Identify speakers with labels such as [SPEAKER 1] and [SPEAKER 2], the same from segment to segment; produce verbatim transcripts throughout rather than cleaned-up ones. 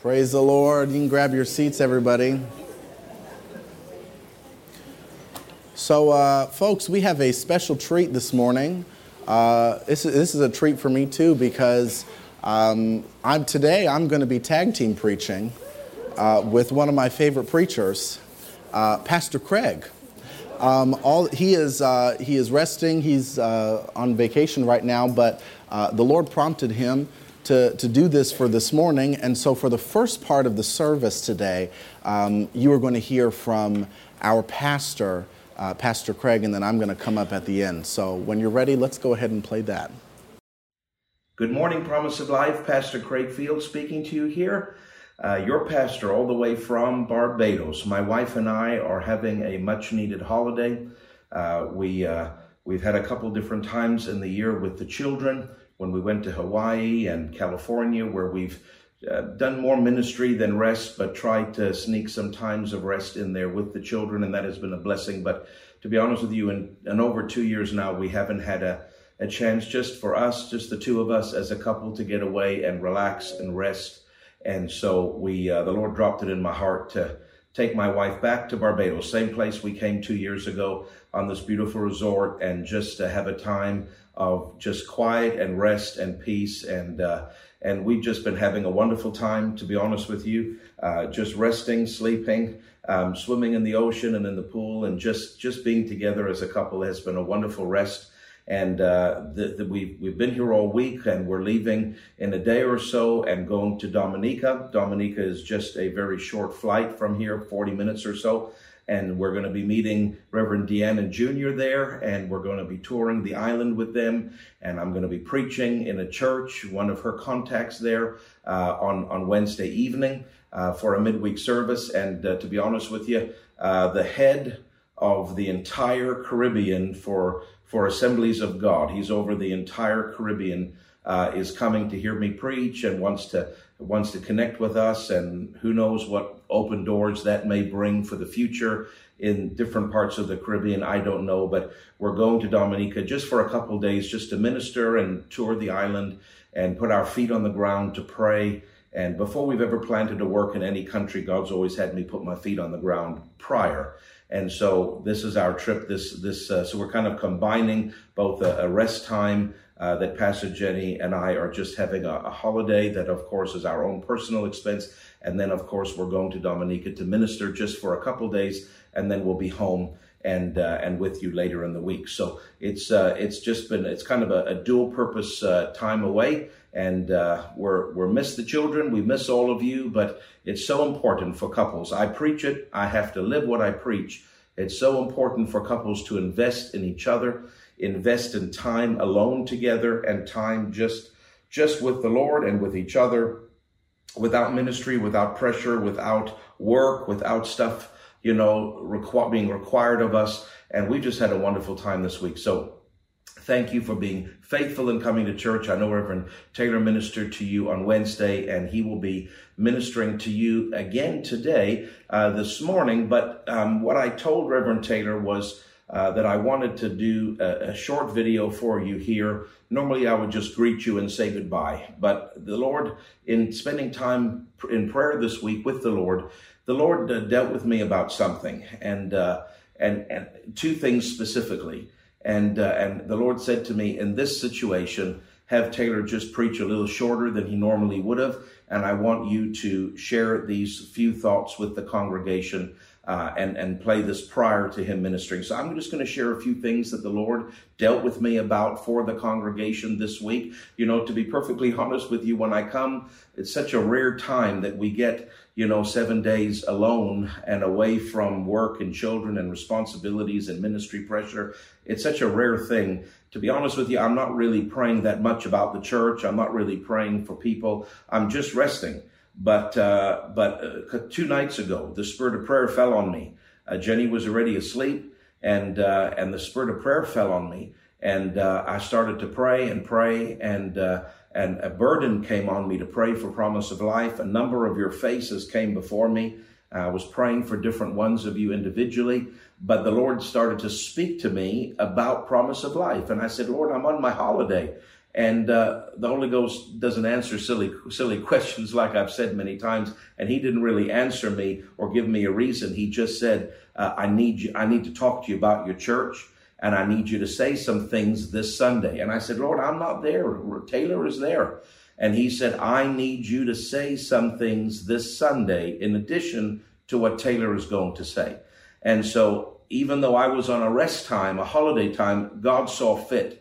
[SPEAKER 1] Praise the Lord. You can grab your seats, everybody. So, uh, folks, we have a special treat this morning. Uh, this, is, this is a treat for me, too, because um, I'm, today I'm going to be tag team preaching uh, with one of my favorite preachers, uh, Pastor Craig. Um, all he is uh, he is resting. He's uh, on vacation right now, but uh, the Lord prompted him to, to do this for this morning. And so for the first part of the service today, um, you are going to hear from our pastor, uh, Pastor Craig, and then I'm going to come up at the end. So when you're ready, let's go ahead and play that.
[SPEAKER 2] Good morning, Promise of Life. Pastor Craig Field speaking to you here. Uh, your pastor all the way from Barbados. My wife and I are having a much-needed holiday. Uh, we, uh, we've had a couple different times in the year with the children, when we went to Hawaii and California, where we've uh, done more ministry than rest, but tried to sneak some times of rest in there with the children, and that has been a blessing. But to be honest with you, in, in over two years now, we haven't had a, a chance just for us, just the two of us as a couple, to get away and relax and rest. And so we, uh, the Lord dropped it in my heart to take my wife back to Barbados, same place we came two years ago on this beautiful resort, and just to have a time of just quiet and rest and peace. And uh, and we've just been having a wonderful time, to be honest with you, uh, just resting, sleeping, um, swimming in the ocean and in the pool, and just, just being together as a couple has been a wonderful rest. And uh, the, the, we've, we've been here all week, and we're leaving in a day or so and going to Dominica. Dominica is just a very short flight from here, forty minutes or so. And we're going to be meeting Reverend Deanna Junior there, and we're going to be touring the island with them. And I'm going to be preaching in a church, one of her contacts there, uh, on, on Wednesday evening uh, for a midweek service. And uh, to be honest with you, uh, the head of the entire Caribbean for for Assemblies of God. He's over the entire Caribbean, uh, is coming to hear me preach and wants to wants to connect with us, and who knows what open doors that may bring for the future in different parts of the Caribbean. I don't know, but we're going to Dominica just for a couple of days, just to minister and tour the island and put our feet on the ground to pray. And before we've ever planted to work in any country, God's always had me put my feet on the ground prior. And so this is our trip. This, this, uh, so we're kind of combining both a, a rest time uh, that Pastor Jenny and I are just having a, a holiday that, of course, is our own personal expense. And then, of course, we're going to Dominica to minister just for a couple days, and then we'll be home and uh, and with you later in the week. So it's uh, it's just been it's kind of a, a dual purpose uh, time away. And uh, we're we're miss the children, we miss all of you, but it's so important for couples. I preach it, I have to live what I preach. It's so important for couples to invest in each other, invest in time alone together, and time just just with the Lord and with each other, without ministry, without pressure, without work, without stuff, you know, requ- being required of us. And we just had a wonderful time this week. So thank you for being faithful in coming to church. I know Reverend Taylor ministered to you on Wednesday, and he will be ministering to you again today, uh, this morning. But um, what I told Reverend Taylor was uh, that I wanted to do a, a short video for you here. Normally, I would just greet you and say goodbye. But the Lord, in spending time in prayer this week with the Lord, the Lord uh, dealt with me about something, and uh, and and two things specifically. And uh, and the Lord said to me, in this situation, have Taylor just preach a little shorter than he normally would have. And I want you to share these few thoughts with the congregation uh, and, and play this prior to him ministering. So I'm just going to share a few things that the Lord dealt with me about for the congregation this week. You know, to be perfectly honest with you, when I come, it's such a rare time that we get, you know, seven days alone and away from work and children and responsibilities and ministry pressure. It's such a rare thing. To be honest with you, I'm not really praying that much about the church. I'm not really praying for people. I'm just resting. But uh, but uh, two nights ago, the spirit of prayer fell on me. Uh, Jenny was already asleep, and uh, and the spirit of prayer fell on me. And uh, I started to pray and pray, and uh, and a burden came on me to pray for Promise of Life. A number of your faces came before me. I was praying for different ones of you individually, but the Lord started to speak to me about Promise of Life. And I said, Lord, I'm on my holiday. And uh, the Holy Ghost doesn't answer silly, silly questions like I've said many times. And he didn't really answer me or give me a reason. He just said, uh, I need you, I need to talk to you about your church. And I need you to say some things this Sunday. And I said, Lord, I'm not there. Taylor is there. And he said, I need you to say some things this Sunday in addition to what Taylor is going to say. And so even though I was on a rest time, a holiday time, God saw fit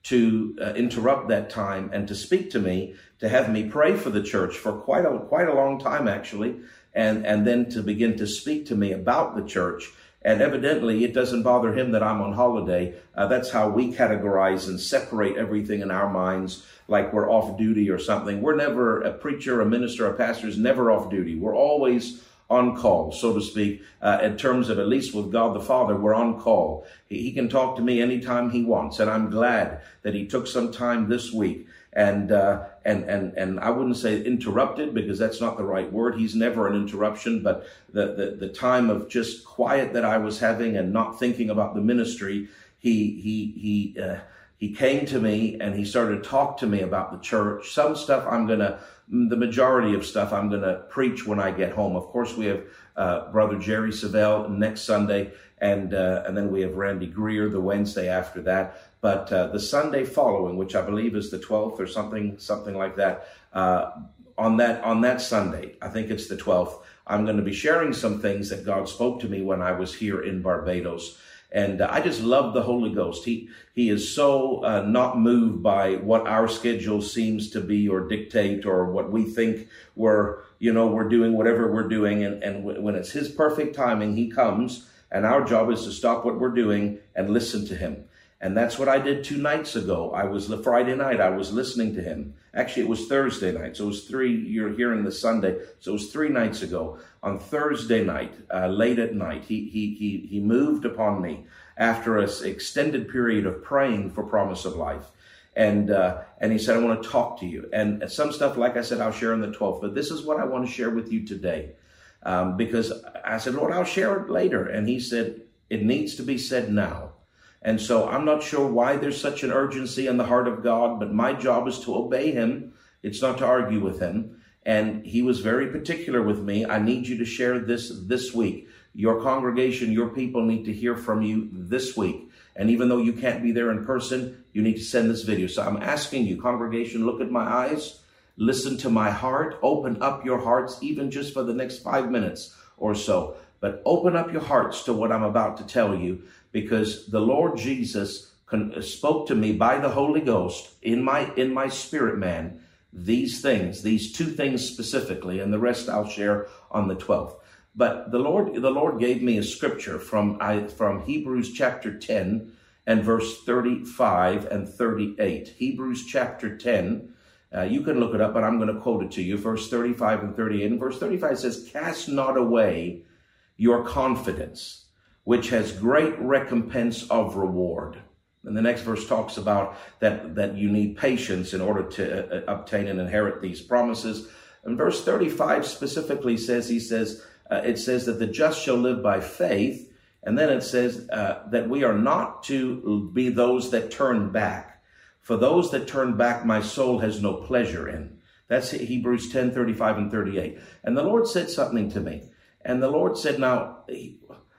[SPEAKER 2] to uh, interrupt that time and to speak to me, to have me pray for the church for quite a quite a long time, actually, and, and then to begin to speak to me about the church. And evidently, it doesn't bother him that I'm on holiday. Uh, that's how we categorize and separate everything in our minds, like we're off duty or something. We're never, a preacher, a minister, a pastor is never off duty. We're always on call, so to speak, uh, in terms of, at least with God the Father, we're on call. He, he can talk to me anytime he wants. And I'm glad that he took some time this week. And, uh, and, and, and I wouldn't say interrupted, because that's not the right word. He's never an interruption, but the, the, the time of just quiet that I was having and not thinking about the ministry, he, he, he, uh, he came to me and he started to talk to me about the church. Some stuff I'm going to, the majority of stuff I'm going to preach when I get home. Of course, we have uh, Brother Jerry Savelle next Sunday, and uh, and then we have Randy Greer the Wednesday after that. But uh, the Sunday following, which I believe is the twelfth or something, something like that, uh, on that on that Sunday, I think it's the twelfth, I'm going to be sharing some things that God spoke to me when I was here in Barbados. And uh, I just love the Holy Ghost. He he is so uh, not moved by what our schedule seems to be or dictate, or what we think we're, you know, we're doing whatever we're doing. And, and w- when it's his perfect timing, he comes, and our job is to stop what we're doing and listen to him. And that's what I did two nights ago. I was the Friday night, I was listening to him. Actually, it was Thursday night. So it was three, you're hearing the Sunday. So it was three nights ago. On Thursday night, uh, late at night, he, he, he, he moved upon me after an extended period of praying for Promise of Life. And, uh, and he said, I want to talk to you. And some stuff, like I said, I'll share on the twelfth, but this is what I want to share with you today. Um, because I said, Lord, I'll share it later. And he said, it needs to be said now. And so I'm not sure why there's such an urgency in the heart of God, but my job is to obey him. It's not to argue with him. And he was very particular with me. I need you to share this this week. Your congregation, your people need to hear from you this week. And even though you can't be there in person, you need to send this video. So I'm asking you, congregation, look at my eyes, listen to my heart, open up your hearts, even just for the next five minutes or so. But open up your hearts to what I'm about to tell you, because the Lord Jesus spoke to me by the Holy Ghost in my in my spirit, man, these things, these two things specifically, and the rest I'll share on the twelfth. But the Lord, the Lord gave me a scripture from I, from Hebrews chapter ten and verse thirty-five and thirty-eight. Hebrews chapter ten. Uh, you can look it up, but I'm going to quote it to you. Verse thirty-five and thirty-eight. And verse thirty-five says, "Cast not away your confidence, which has great recompense of reward." And the next verse talks about that, that you need patience in order to uh, obtain and inherit these promises. And verse thirty-five specifically says, he says, uh, it says that the just shall live by faith. And then it says uh, that we are not to be those that turn back. For those that turn back, my soul has no pleasure in. That's Hebrews ten, thirty-five and thirty-eight. And the Lord said something to me. And the Lord said, now, he,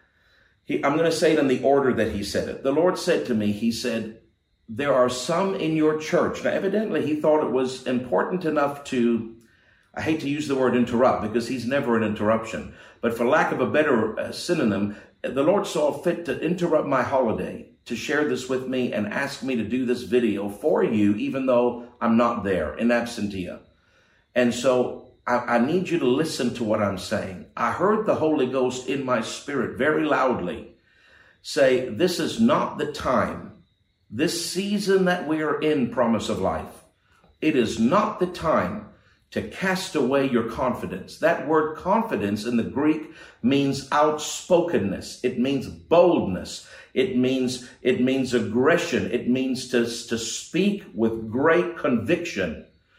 [SPEAKER 2] he, I'm going to say it in the order that he said it. The Lord said to me, he said, there are some in your church. Now, evidently, he thought it was important enough to, I hate to use the word interrupt, because he's never an interruption. But for lack of a better uh, synonym, the Lord saw fit to interrupt my holiday, to share this with me and ask me to do this video for you, even though I'm not there, in absentia. And so I, I need you to listen to what I'm saying. I heard the Holy Ghost in my spirit very loudly say, this is not the time, this season that we are in, Promise of Life, it is not the time to cast away your confidence. That word confidence in the Greek means outspokenness. It means boldness. It means, it means aggression. It means to, to speak with great conviction.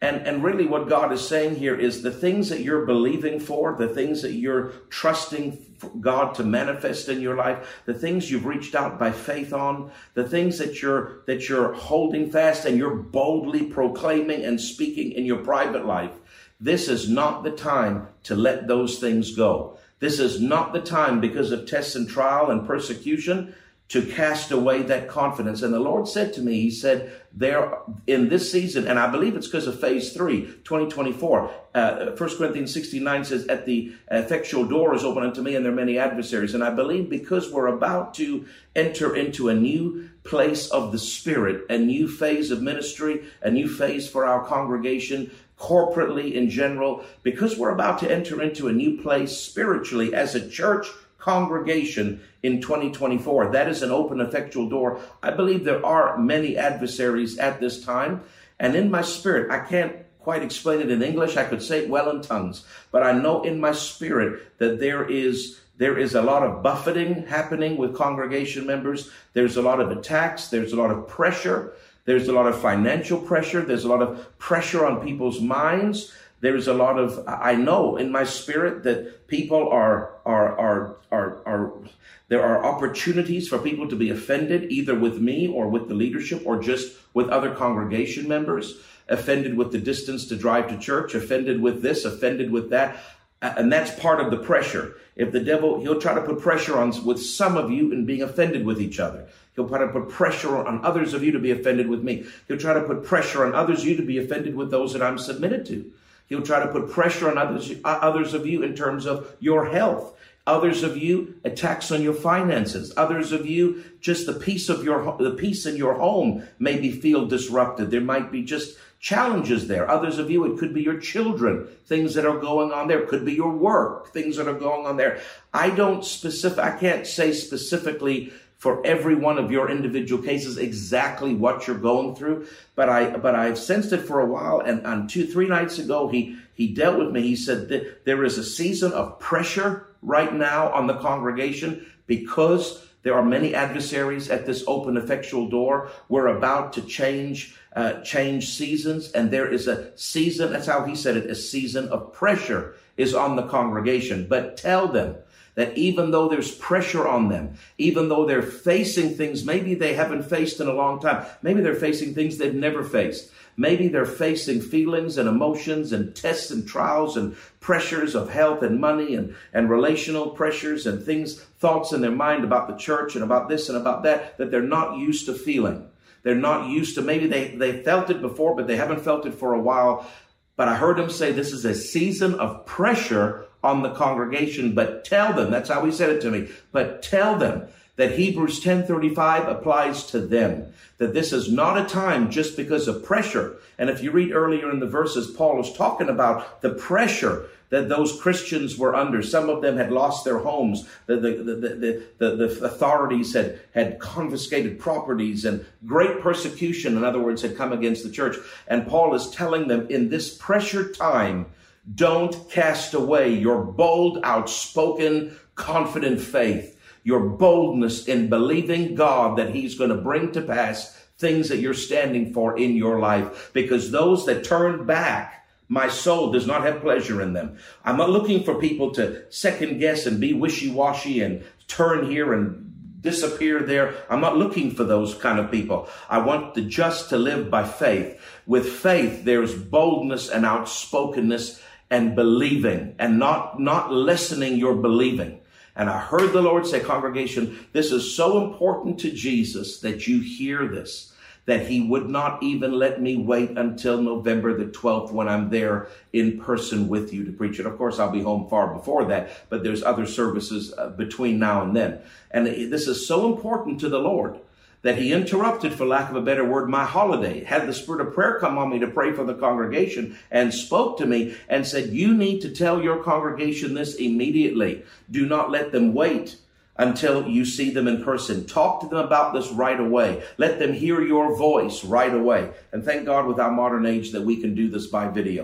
[SPEAKER 2] And, and really what God is saying here is the things that you're believing for, the things that you're trusting for God to manifest in your life, the things you've reached out by faith on, the things that you're, that you're holding fast and you're boldly proclaiming and speaking in your private life. This is not the time to let those things go. This is not the time, because of tests and trial and persecution, to cast away that confidence. And the Lord said to me, he said, there in this season, and I believe it's because of phase three, twenty twenty-four, uh, First Corinthians sixteen nine says, at the effectual door is open unto me, and there are many adversaries. And I believe because we're about to enter into a new place of the Spirit, a new phase of ministry, a new phase for our congregation, corporately in general, because we're about to enter into a new place spiritually as a church congregation in twenty twenty-four. That is an open, effectual door. I believe there are many adversaries at this time. And in my spirit, I can't quite explain it in English. I could say it well in tongues. But I know in my spirit that there is there is a lot of buffeting happening with congregation members. There's a lot of attacks. There's a lot of pressure. There's a lot of financial pressure. There's a lot of pressure on people's minds. There's a lot of, I know in my spirit that people are, are, are, are, are, there are opportunities for people to be offended, either with me or with the leadership or just with other congregation members, offended with the distance to drive to church, offended with this, offended with that. And that's part of the pressure. If the devil, he'll try to put pressure on with some of you in being offended with each other. He'll try to put pressure on others of you to be offended with me. He'll try to put pressure on others of you to be offended with those that I'm submitted to. He'll try to put pressure on others, others of you in terms of your health. Others of you, attacks on your finances. Others of you, just the peace of your, the peace in your home maybe feel disrupted. There might be just challenges there. Others of you, it could be your children, things that are going on there. It could be your work, things that are going on there. I don't specific, I can't say specifically for every one of your individual cases exactly what you're going through, but I but I've sensed it for a while. And on two, three nights ago, he he dealt with me. He said that there is a season of pressure right now on the congregation because there are many adversaries at this open, effectual door. We're about to change uh, change seasons, and there is a season. That's how he said it. A season of pressure is on the congregation. But tell them that even though there's pressure on them, even though they're facing things maybe they haven't faced in a long time, maybe they're facing things they've never faced. Maybe they're facing feelings and emotions and tests and trials and pressures of health and money and, and relational pressures and things, thoughts in their mind about the church and about this and about that, that they're not used to feeling. They're not used to, maybe they, they felt it before, but they haven't felt it for a while. But I heard him say this is a season of pressure on the congregation, but tell them, that's how he said it to me, but tell them that Hebrews ten thirty-five applies to them, that this is not a time just because of pressure. And if you read earlier in the verses, Paul is talking about the pressure that those Christians were under. Some of them had lost their homes. The, the, the, the, the, the authorities had, had confiscated properties, and great persecution, in other words, had come against the church. And Paul is telling them in this pressure time, don't cast away your bold, outspoken, confident faith, your boldness in believing God that he's going to bring to pass things that you're standing for in your life. Because those that turn back, my soul does not have pleasure in them. I'm not looking for people to second guess and be wishy-washy and turn here and disappear there. I'm not looking for those kind of people. I want the just to live by faith. With faith, there's boldness and outspokenness and believing, and not, not lessening your believing. And I heard the Lord say, congregation, this is so important to Jesus that you hear this, that he would not even let me wait until November the twelfth when I'm there in person with you to preach it. Of course, I'll be home far before that, but there's other services uh, between now and then. And this is so important to the Lord that he interrupted, for lack of a better word, my holiday, had the spirit of prayer come on me to pray for the congregation, and spoke to me and said, you need to tell your congregation this immediately. Do not let them wait until you see them in person. Talk to them about this right away. Let them hear your voice right away. And thank God with our modern age that we can do this by video.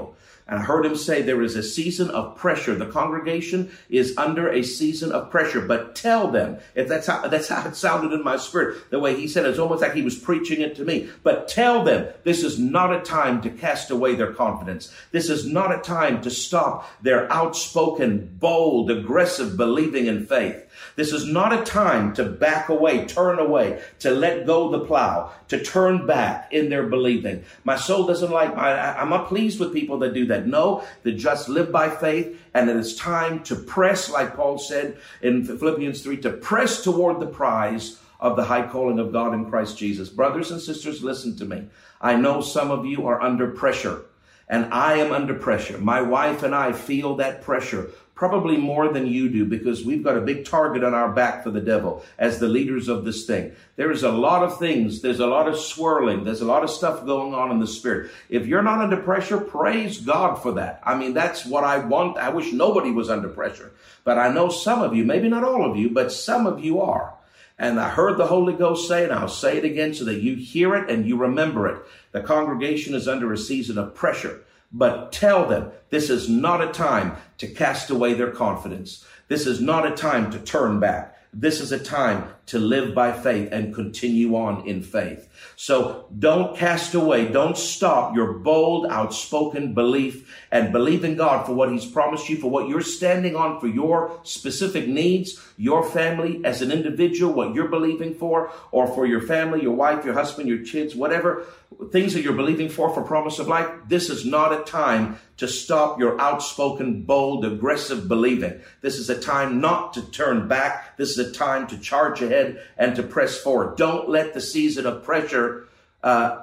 [SPEAKER 2] And I heard him say there is a season of pressure. The congregation is under a season of pressure. But tell them, if that's how, that's how it sounded in my spirit, the way he said it, it's almost like he was preaching it to me. But tell them this is not a time to cast away their confidence. This is not a time to stop their outspoken, bold, aggressive believing in faith. This is not a time to back away, turn away, to let go the plow, to turn back in their believing. My soul doesn't like, I, I'm not pleased with people that do that. No, that just live by faith, and that it's time to press, like Paul said in Philippians three, to press toward the prize of the high calling of God in Christ Jesus. Brothers and sisters, listen to me. I know some of you are under pressure, and I am under pressure. My wife and I feel that pressure probably more than you do, because we've got a big target on our back for the devil as the leaders of this thing. There is a lot of things. There's a lot of swirling. There's a lot of stuff going on in the spirit. If you're not under pressure, praise God for that. I mean, that's what I want. I wish nobody was under pressure. But I know some of you, maybe not all of you, but some of you are. And I heard the Holy Ghost say, and I'll say it again so that you hear it and you remember it. The congregation is under a season of pressure. But tell them this is not a time to cast away their confidence. This is not a time to turn back. This is a time to live by faith and continue on in faith. So don't cast away. Don't stop your bold, outspoken belief and believe in God for what he's promised you, for what you're standing on, for your specific needs, your family as an individual, what you're believing for, or for your family, your wife, your husband, your kids, whatever things that you're believing for, for promise of life. This is not a time to stop your outspoken, bold, aggressive believing. This is a time not to turn back. This is a time to charge ahead and to press forward. Don't let the season of pressure uh,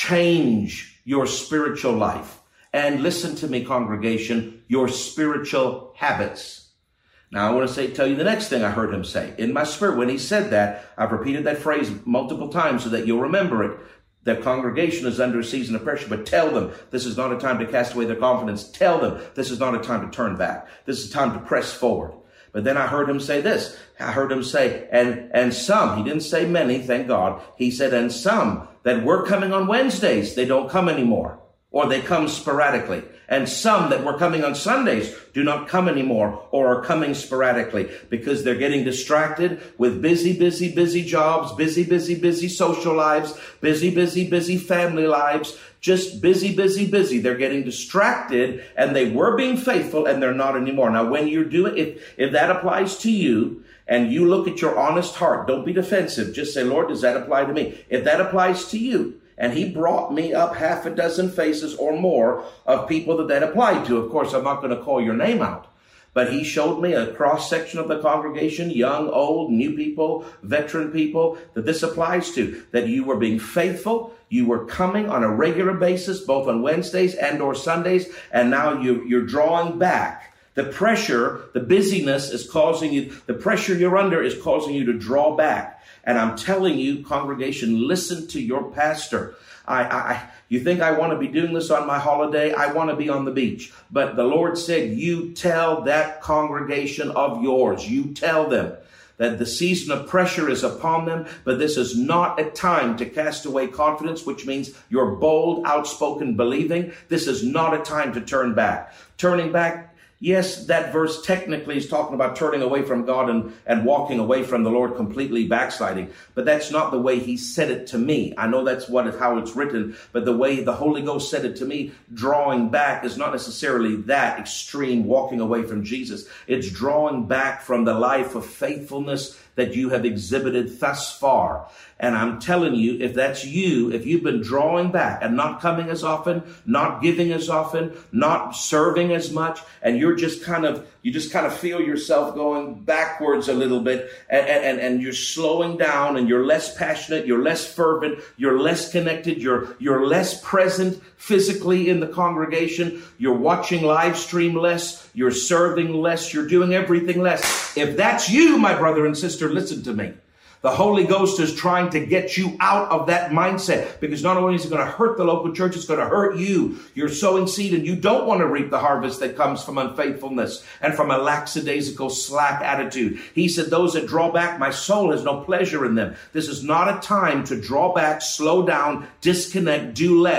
[SPEAKER 2] change your spiritual life. And listen to me, congregation, your spiritual habits. Now, I want to say, tell you the next thing I heard him say. In my spirit, when he said that, I've repeated that phrase multiple times so that you'll remember it. The congregation is under a season of pressure, but tell them this is not a time to cast away their confidence. Tell them this is not a time to turn back. This is a time to press forward. But then I heard him say this. I heard him say, and, and some, he didn't say many, thank God. He said, and some that were coming on Wednesdays, they don't come anymore, or they come sporadically. And some that were coming on Sundays do not come anymore, or are coming sporadically, because they're getting distracted with busy, busy, busy jobs, busy, busy, busy social lives, busy, busy, busy family lives, just busy, busy, busy. They're getting distracted, and they were being faithful, and they're not anymore. Now, when you're doing, if, if that applies to you, and you look at your honest heart, don't be defensive. Just say, Lord, does that apply to me? If that applies to you, and he brought me up half a dozen faces or more of people that that applied to. Of course, I'm not going to call your name out. But he showed me a cross-section of the congregation, young, old, new people, veteran people, that this applies to. That you were being faithful. You were coming on a regular basis, both on Wednesdays and or Sundays. And now you, you're drawing back. The pressure, the busyness is causing you, the pressure you're under is causing you to draw back. And I'm telling you, congregation, listen to your pastor. I, I, you think I want to be doing this on my holiday? I want to be on the beach. But the Lord said, you tell that congregation of yours, you tell them that the season of pressure is upon them, but this is not a time to cast away confidence, which means your bold, outspoken believing. This is not a time to turn back. Turning back, yes, that verse technically is talking about turning away from God and, and walking away from the Lord, completely backsliding. But that's not the way he said it to me. I know that's what how it's written, but the way the Holy Ghost said it to me, drawing back is not necessarily that extreme walking away from Jesus. It's drawing back from the life of faithfulness that you have exhibited thus far. And I'm telling you, if that's you, if you've been drawing back and not coming as often, not giving as often, not serving as much, and you're just kind of, you just kind of feel yourself going backwards a little bit, and, and, and you're slowing down, and you're less passionate, you're less fervent, you're less connected, you're, you're less present physically in the congregation, you're watching live stream less, you're serving less, you're doing everything less. If that's you, my brother and sister, listen to me. The Holy Ghost is trying to get you out of that mindset, because not only is it going to hurt the local church, it's going to hurt you. You're sowing seed and you don't want to reap the harvest that comes from unfaithfulness and from a lackadaisical, slack attitude. He said, those that draw back, my soul has no pleasure in them. This is not a time to draw back, slow down, disconnect, do less.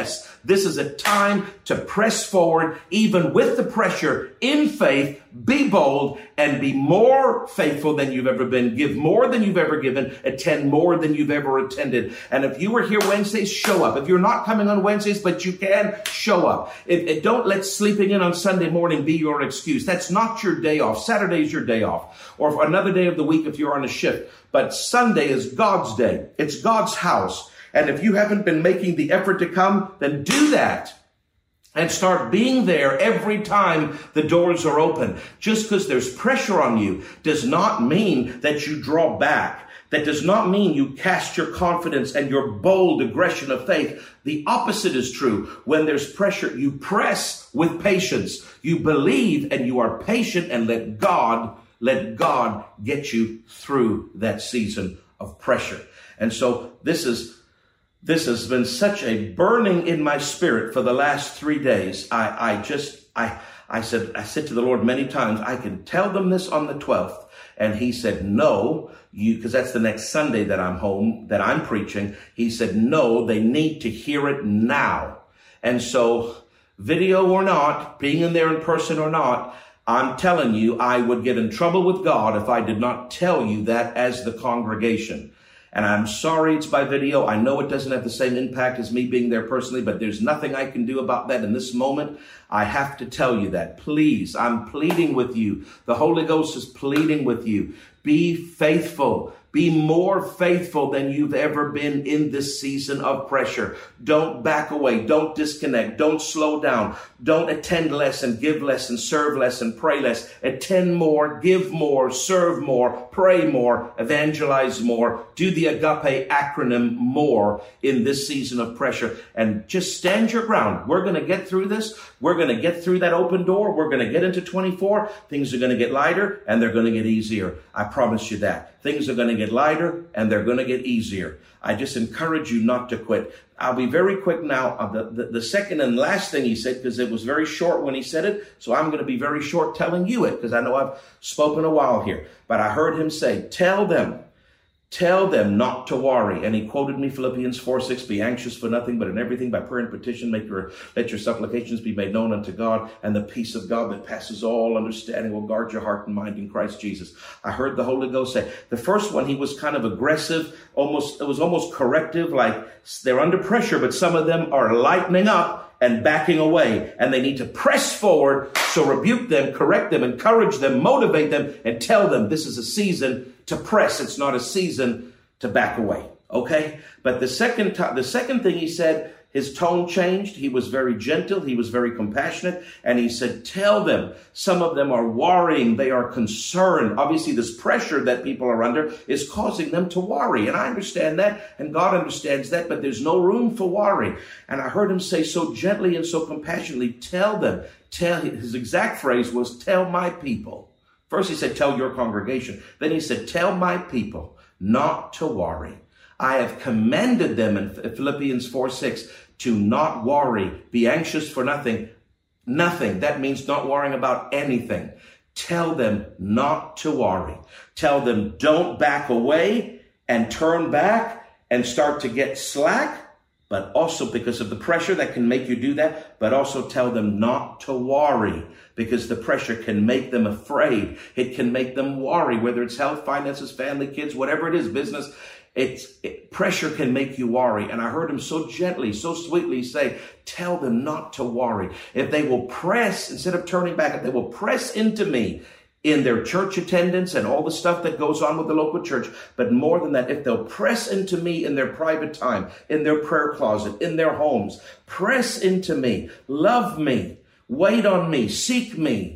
[SPEAKER 2] This is a time to press forward, even with the pressure, in faith. Be bold and be more faithful than you've ever been. Give more than you've ever given. Attend more than you've ever attended. And if you were here Wednesdays, show up. If you're not coming on Wednesdays, but you can, show up. If, if, don't let sleeping in on Sunday morning be your excuse. That's not your day off. Saturday's your day off. Or for another day of the week if you're on a shift. But Sunday is God's day. It's God's house. And if you haven't been making the effort to come, then do that. And start being there every time the doors are open. Just because there's pressure on you does not mean that you draw back. That does not mean you cast your confidence and your bold aggression of faith. The opposite is true. When there's pressure, you press with patience. You believe and you are patient, and let God, let God get you through that season of pressure. And so this is This has been such a burning in my spirit for the last three days. I, I just, I, I said, I said to the Lord many times, I can tell them this on the twelfth. And he said, no, you, because that's the next Sunday that I'm home, that I'm preaching. He said, no, they need to hear it now. And so video or not, being in there in person or not, I'm telling you, I would get in trouble with God if I did not tell you that as the congregation. And I'm sorry it's by video. I know it doesn't have the same impact as me being there personally, but there's nothing I can do about that in this moment. I have to tell you that. Please, I'm pleading with you. The Holy Ghost is pleading with you. Be faithful. Be more faithful than you've ever been in this season of pressure. Don't back away. Don't disconnect. Don't slow down. Don't attend less and give less and serve less and pray less. Attend more, give more, serve more, pray more, evangelize more. Do the agape acronym more in this season of pressure. And just stand your ground. We're going to get through this. We're going to get through that open door. We're going to get into twenty-four. Things are going to get lighter and they're going to get easier. I promise you that. Things are going to get lighter and they're going to get easier. I just encourage you not to quit. I'll be very quick now. Uh, the, the, the second and last thing he said, because it was very short when he said it, so I'm going to be very short telling you it, because I know I've spoken a while here. But I heard him say, tell them, tell them not to worry. And he quoted me Philippians four six, be anxious for nothing, but in everything by prayer and petition, make your, let your supplications be made known unto God, and the peace of God that passes all understanding will guard your heart and mind in Christ Jesus. I heard the Holy Ghost say, the first one, he was kind of aggressive, almost, it was almost corrective, like they're under pressure, but some of them are lightening up and backing away, and they need to press forward. So rebuke them, correct them, encourage them, motivate them, and tell them this is a season to press. It's not a season to back away. Okay? But the second time, the second thing he said, his tone changed. He was very gentle. He was very compassionate. And he said, tell them. Some of them are worrying. They are concerned. Obviously, this pressure that people are under is causing them to worry. And I understand that. And God understands that. But there's no room for worry. And I heard him say so gently and so compassionately, tell them. Tell, his exact phrase was, tell my people. First he said, tell your congregation. Then he said, tell my people not to worry. I have commanded them in Philippians four six to not worry, be anxious for nothing. Nothing. That means not worrying about anything. Tell them not to worry. Tell them don't back away and turn back and start to get slack, but also because of the pressure that can make you do that, but also tell them not to worry, because the pressure can make them afraid. It can make them worry, whether it's health, finances, family, kids, whatever it is, business. It's it, pressure can make you worry. And I heard him so gently, so sweetly say, tell them not to worry. If they will press, instead of turning back, if they will press into me in their church attendance and all the stuff that goes on with the local church, but more than that, if they'll press into me in their private time, in their prayer closet, in their homes, press into me, love me, wait on me, seek me,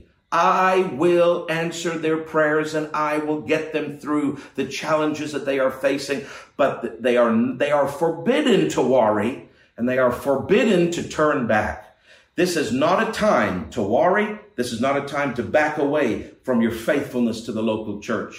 [SPEAKER 2] I will answer their prayers and I will get them through the challenges that they are facing. But they are, they are forbidden to worry and they are forbidden to turn back. This is not a time to worry. This is not a time to back away from your faithfulness to the local church.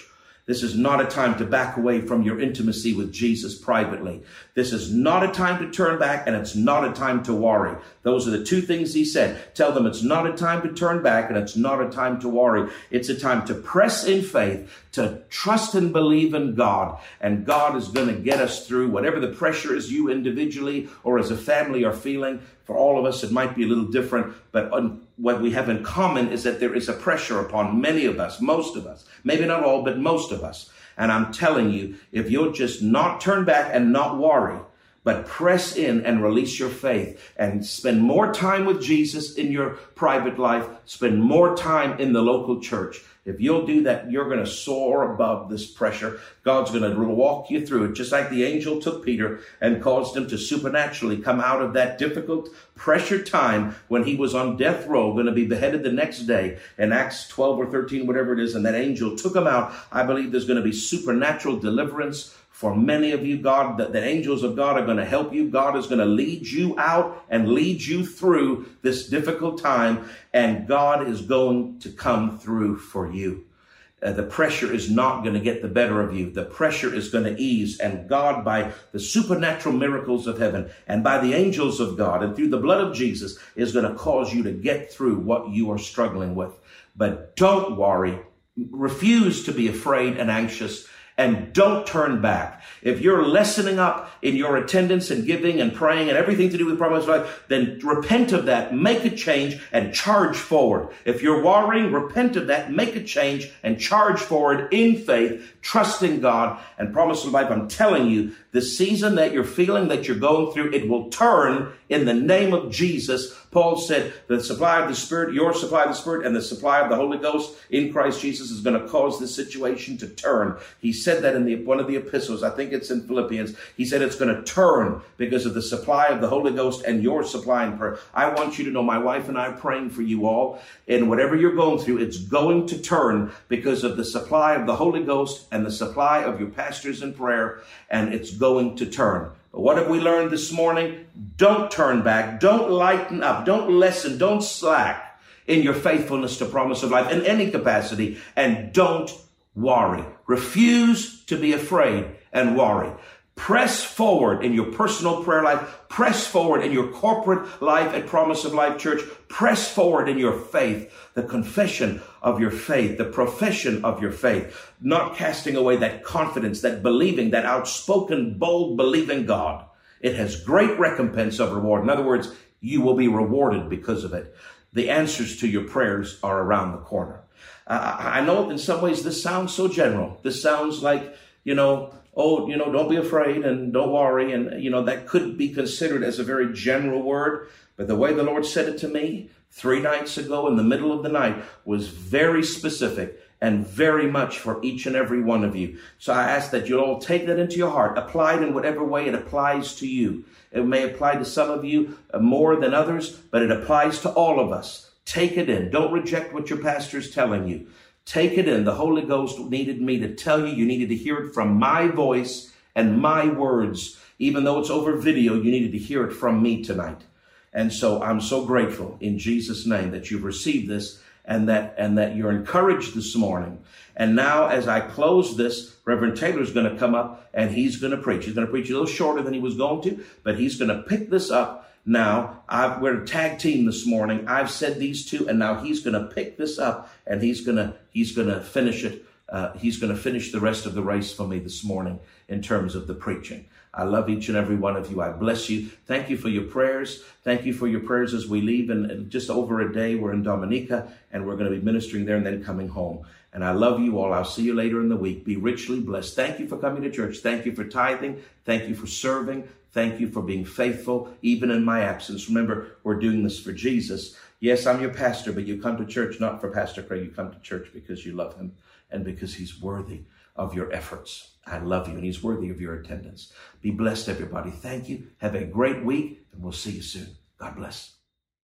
[SPEAKER 2] This is not a time to back away from your intimacy with Jesus privately. This is not a time to turn back, and it's not a time to worry. Those are the two things he said. Tell them it's not a time to turn back, and it's not a time to worry. It's a time to press in faith, to trust and believe in God. And God is going to get us through whatever the pressure is you individually or as a family are feeling. For all of us, it might be a little different, but what we have in common is that there is a pressure upon many of us, most of us, maybe not all, but most of us. And I'm telling you, if you'll just not turn back and not worry, but press in and release your faith and spend more time with Jesus in your private life, spend more time in the local church. If you'll do that, you're going to soar above this pressure. God's going to walk you through it, just like the angel took Peter and caused him to supernaturally come out of that difficult pressure time when he was on death row, going to be beheaded the next day in Acts twelve or thirteen, whatever it is, and that angel took him out. I believe there's going to be supernatural deliverance for many of you. God, that the angels of God are going to help you. God is going to lead you out and lead you through this difficult time, and God is going to come through for you. Uh, the pressure is not going to get the better of you. The pressure is going to ease, and God, by the supernatural miracles of heaven and by the angels of God and through the blood of Jesus, is going to cause you to get through what you are struggling with. But don't worry. Refuse to be afraid and anxious. And don't turn back. If you're lessening up in your attendance and giving and praying and everything to do with Promise Life, then repent of that, make a change, and charge forward. If you're worrying, repent of that, make a change, and charge forward in faith, trusting God and Promise of Life. I'm telling you, the season that you're feeling, that you're going through, it will turn in the name of Jesus. Paul said the supply of the Spirit, your supply of the Spirit, and the supply of the Holy Ghost in Christ Jesus is going to cause this situation to turn. He said that in the, one of the epistles. I think it's in Philippians. He said it's going to turn because of the supply of the Holy Ghost and your supply in prayer. I want you to know my wife and I are praying for you all. And whatever you're going through, it's going to turn because of the supply of the Holy Ghost and the supply of your pastors in prayer. And it's going to turn. But what have we learned this morning? Don't turn back. Don't lighten up. Don't lessen. Don't slack in your faithfulness to Promise of Life in any capacity. And don't worry. Refuse to be afraid and worry. Press forward in your personal prayer life. Press forward in your corporate life at Promise of Life Church. Press forward in your faith, the confession of your faith, the profession of your faith, not casting away that confidence, that believing, that outspoken, bold, believing God. It has great recompense of reward. In other words, you will be rewarded because of it. The answers to your prayers are around the corner. Uh, I know in some ways this sounds so general. This sounds like, you know, oh, you know, don't be afraid and don't worry. And, you know, that could be considered as a very general word. But the way the Lord said it to me three nights ago in the middle of the night was very specific and very much for each and every one of you. So I ask that you'll all take that into your heart, apply it in whatever way it applies to you. It may apply to some of you more than others, but it applies to all of us. Take it in. Don't reject what your pastor is telling you. Take it in. The Holy Ghost needed me to tell you. You needed to hear it from my voice and my words. Even though it's over video, you needed to hear it from me tonight. And so I'm so grateful in Jesus' name that you've received this and that and that you're encouraged this morning. And now as I close this, Reverend Taylor's going to come up and he's going to preach. He's going to preach a little shorter than he was going to, but he's going to pick this up. Now, I've, we're a tag team this morning. I've said these two, and now he's going to pick this up, and he's going to he's going to finish it. Uh, he's going to finish the rest of the race for me this morning in terms of the preaching. I love each and every one of you. I bless you. Thank you for your prayers. Thank you for your prayers as we leave. And just over a day, we're in Dominica, and we're going to be ministering there and then coming home. And I love you all. I'll see you later in the week. Be richly blessed. Thank you for coming to church. Thank you for tithing. Thank you for serving. Thank you for being faithful, even in my absence. Remember, we're doing this for Jesus. Yes, I'm your pastor, but you come to church not for Pastor Craig. You come to church because you love him and because he's worthy of your efforts. I love you, and he's worthy of your attendance. Be blessed, everybody. Thank you. Have a great week, and we'll see you soon. God bless.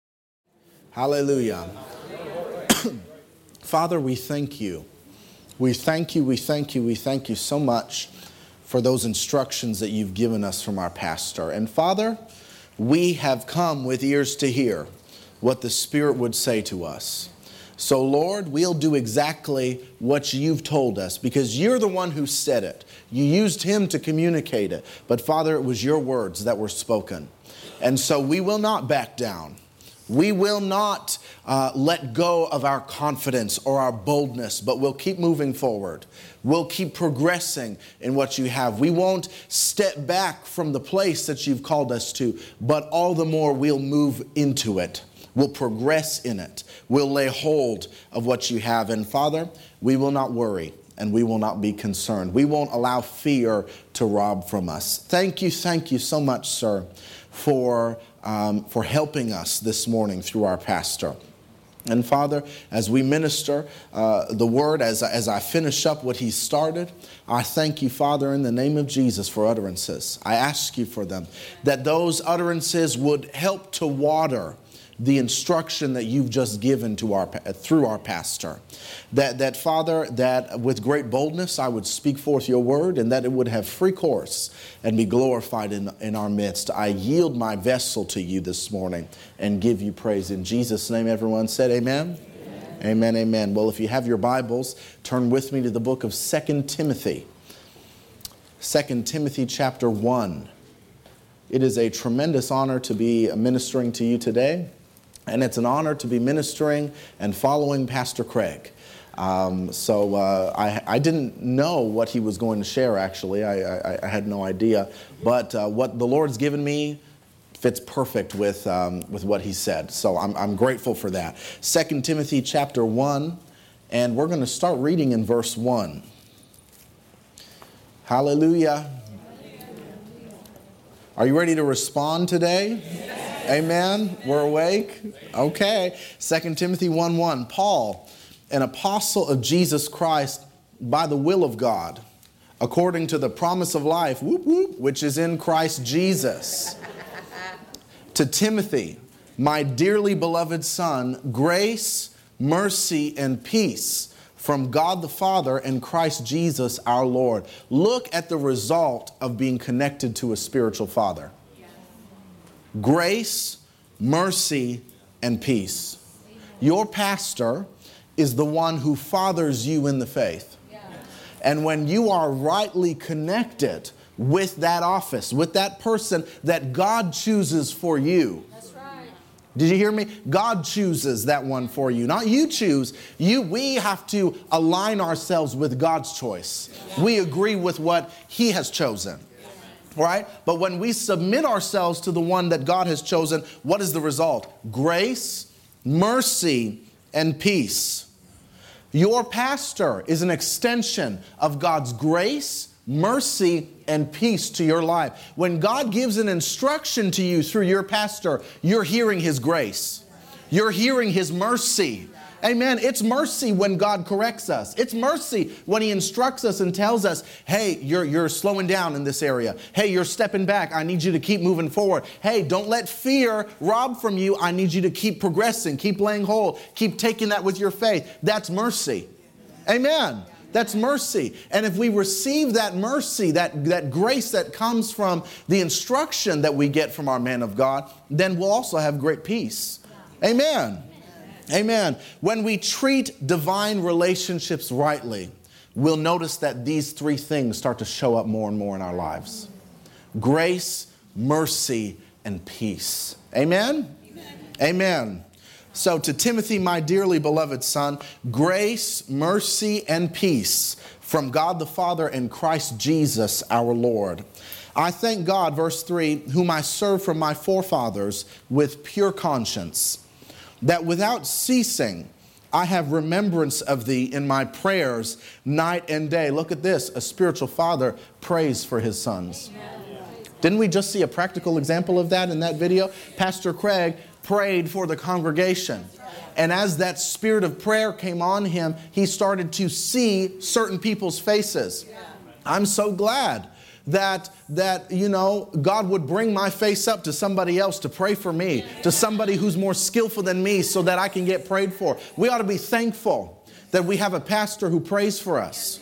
[SPEAKER 1] Hallelujah. Father, we thank you. We thank you, we thank you, we thank you so much for those instructions that you've given us from our pastor. And Father, we have come with ears to hear what the Spirit would say to us. So, Lord, we'll do exactly what you've told us because you're the one who said it. You used him to communicate it. But, Father, it was your words that were spoken. And so we will not back down. We will not uh, let go of our confidence or our boldness, but we'll keep moving forward. We'll keep progressing in what you have. We won't step back from the place that you've called us to, but all the more we'll move into it. We'll progress in it. We'll lay hold of what you have. And Father, we will not worry and we will not be concerned. We won't allow fear to rob from us. Thank you, thank you so much, sir, for, um, for helping us this morning through our pastor. And Father, as we minister uh, the word, as, as I finish up what he started, I thank you, Father, in the name of Jesus for utterances. I ask you for them, that those utterances would help to water the instruction that you've just given to our through our pastor. That, that Father, that with great boldness I would speak forth your word and that it would have free course and be glorified in, in our midst. I yield my vessel to you this morning and give you praise. In Jesus' name, everyone said amen? Amen, amen. Amen. Well, if you have your Bibles, turn with me to the book of Second Timothy. Second Timothy chapter one. It is a tremendous honor to be ministering to you today. And it's an honor to be ministering and following Pastor Craig. Um, so uh, I, I didn't know what he was going to share, actually. I, I, I had no idea. But uh, what the Lord's given me fits perfect with, um, with what he said. So I'm, I'm grateful for that. Second Timothy chapter one, and we're going to start reading in verse one. Hallelujah. Are you ready to respond today? Yes. Amen. We're awake. Okay. Second Timothy one one. Paul, an apostle of Jesus Christ by the will of God, according to the promise of life, whoop, whoop, which is in Christ Jesus. To Timothy, my dearly beloved son, grace, mercy, and peace from God the Father and Christ Jesus our Lord. Look at the result of being connected to a spiritual father. Grace, mercy, and peace. Your pastor is the one who fathers you in the faith. And when you are rightly connected with that office, with that person that God chooses for you. That's right. Did you hear me? God chooses that one for you. Not you choose. You, we have to align ourselves with God's choice. We agree with what he has chosen. Right? But when we submit ourselves to the one that God has chosen, what is the result? Grace, mercy, and peace. Your pastor is an extension of God's grace, mercy, and peace to your life. When God gives an instruction to you through your pastor, you're hearing his grace. You're hearing his mercy. Amen. It's mercy when God corrects us. It's mercy when he instructs us and tells us, hey, you're, you're slowing down in this area. Hey, you're stepping back. I need you to keep moving forward. Hey, don't let fear rob from you. I need you to keep progressing, keep laying hold, keep taking that with your faith. That's mercy. Amen. That's mercy. And if we receive that mercy, that, that grace that comes from the instruction that we get from our man of God, then we'll also have great peace. Amen. Amen. When we treat divine relationships rightly, we'll notice that these three things start to show up more and more in our lives. Grace, mercy, and peace. Amen? Amen. Amen. So to Timothy, my dearly beloved son, grace, mercy, and peace from God the Father and Christ Jesus our Lord. I thank God, verse three, whom I serve from my forefathers with pure conscience, that without ceasing I have remembrance of thee in my prayers night and day. Look at this. A spiritual father prays for his sons. Amen. Didn't we just see a practical example of that in that video? Pastor Craig prayed for the congregation. And as that spirit of prayer came on him, he started to see certain people's faces. I'm so glad that, that, you know, God would bring my face up to somebody else to pray for me, to somebody who's more skillful than me so that I can get prayed for. We ought to be thankful that we have a pastor who prays for us.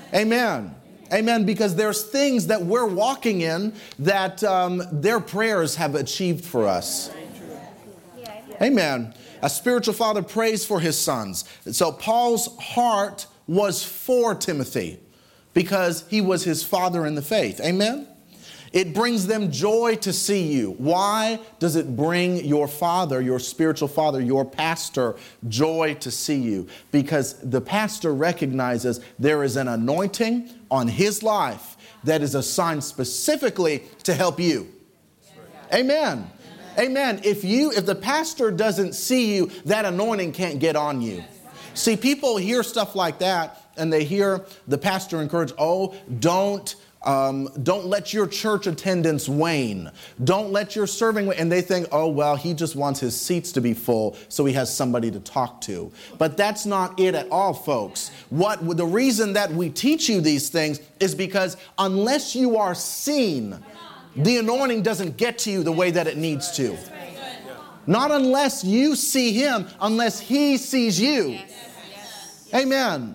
[SPEAKER 1] Amen. Amen. Because there's things that we're walking in that um, their prayers have achieved for us. Amen. A spiritual father prays for his sons. So Paul's heart was for Timothy because he was his father in the faith. Amen? It brings them joy to see you. Why does it bring your father, your spiritual father, your pastor, joy to see you? Because the pastor recognizes there is an anointing on his life that is assigned specifically to help you. Amen. Amen. If you, if the pastor doesn't see you, that anointing can't get on you. See, people hear stuff like that and they hear the pastor encourage, oh, don't Um, don't let your church attendance wane. Don't let your serving wane. And they think, oh, well, he just wants his seats to be full so he has somebody to talk to. But that's not it at all, folks. What the reason that we teach you these things is because unless you are seen, the anointing doesn't get to you the way that it needs to. Not unless you see him, unless he sees you. Amen.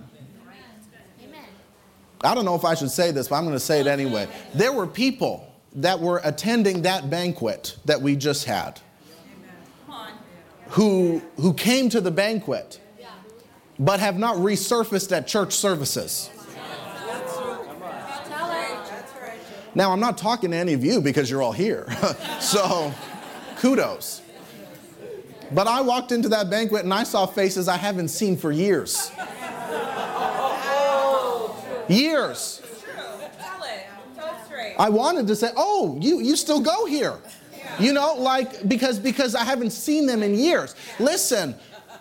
[SPEAKER 1] I don't know if I should say this, but I'm going to say it anyway. There were people that were attending that banquet that we just had who, who came to the banquet but have not resurfaced at church services. Now, I'm not talking to any of you because you're all here. So, kudos. But I walked into that banquet and I saw faces I haven't seen for years. Years. I wanted to say, oh, you, you still go here. You know, like, because, because I haven't seen them in years. Listen,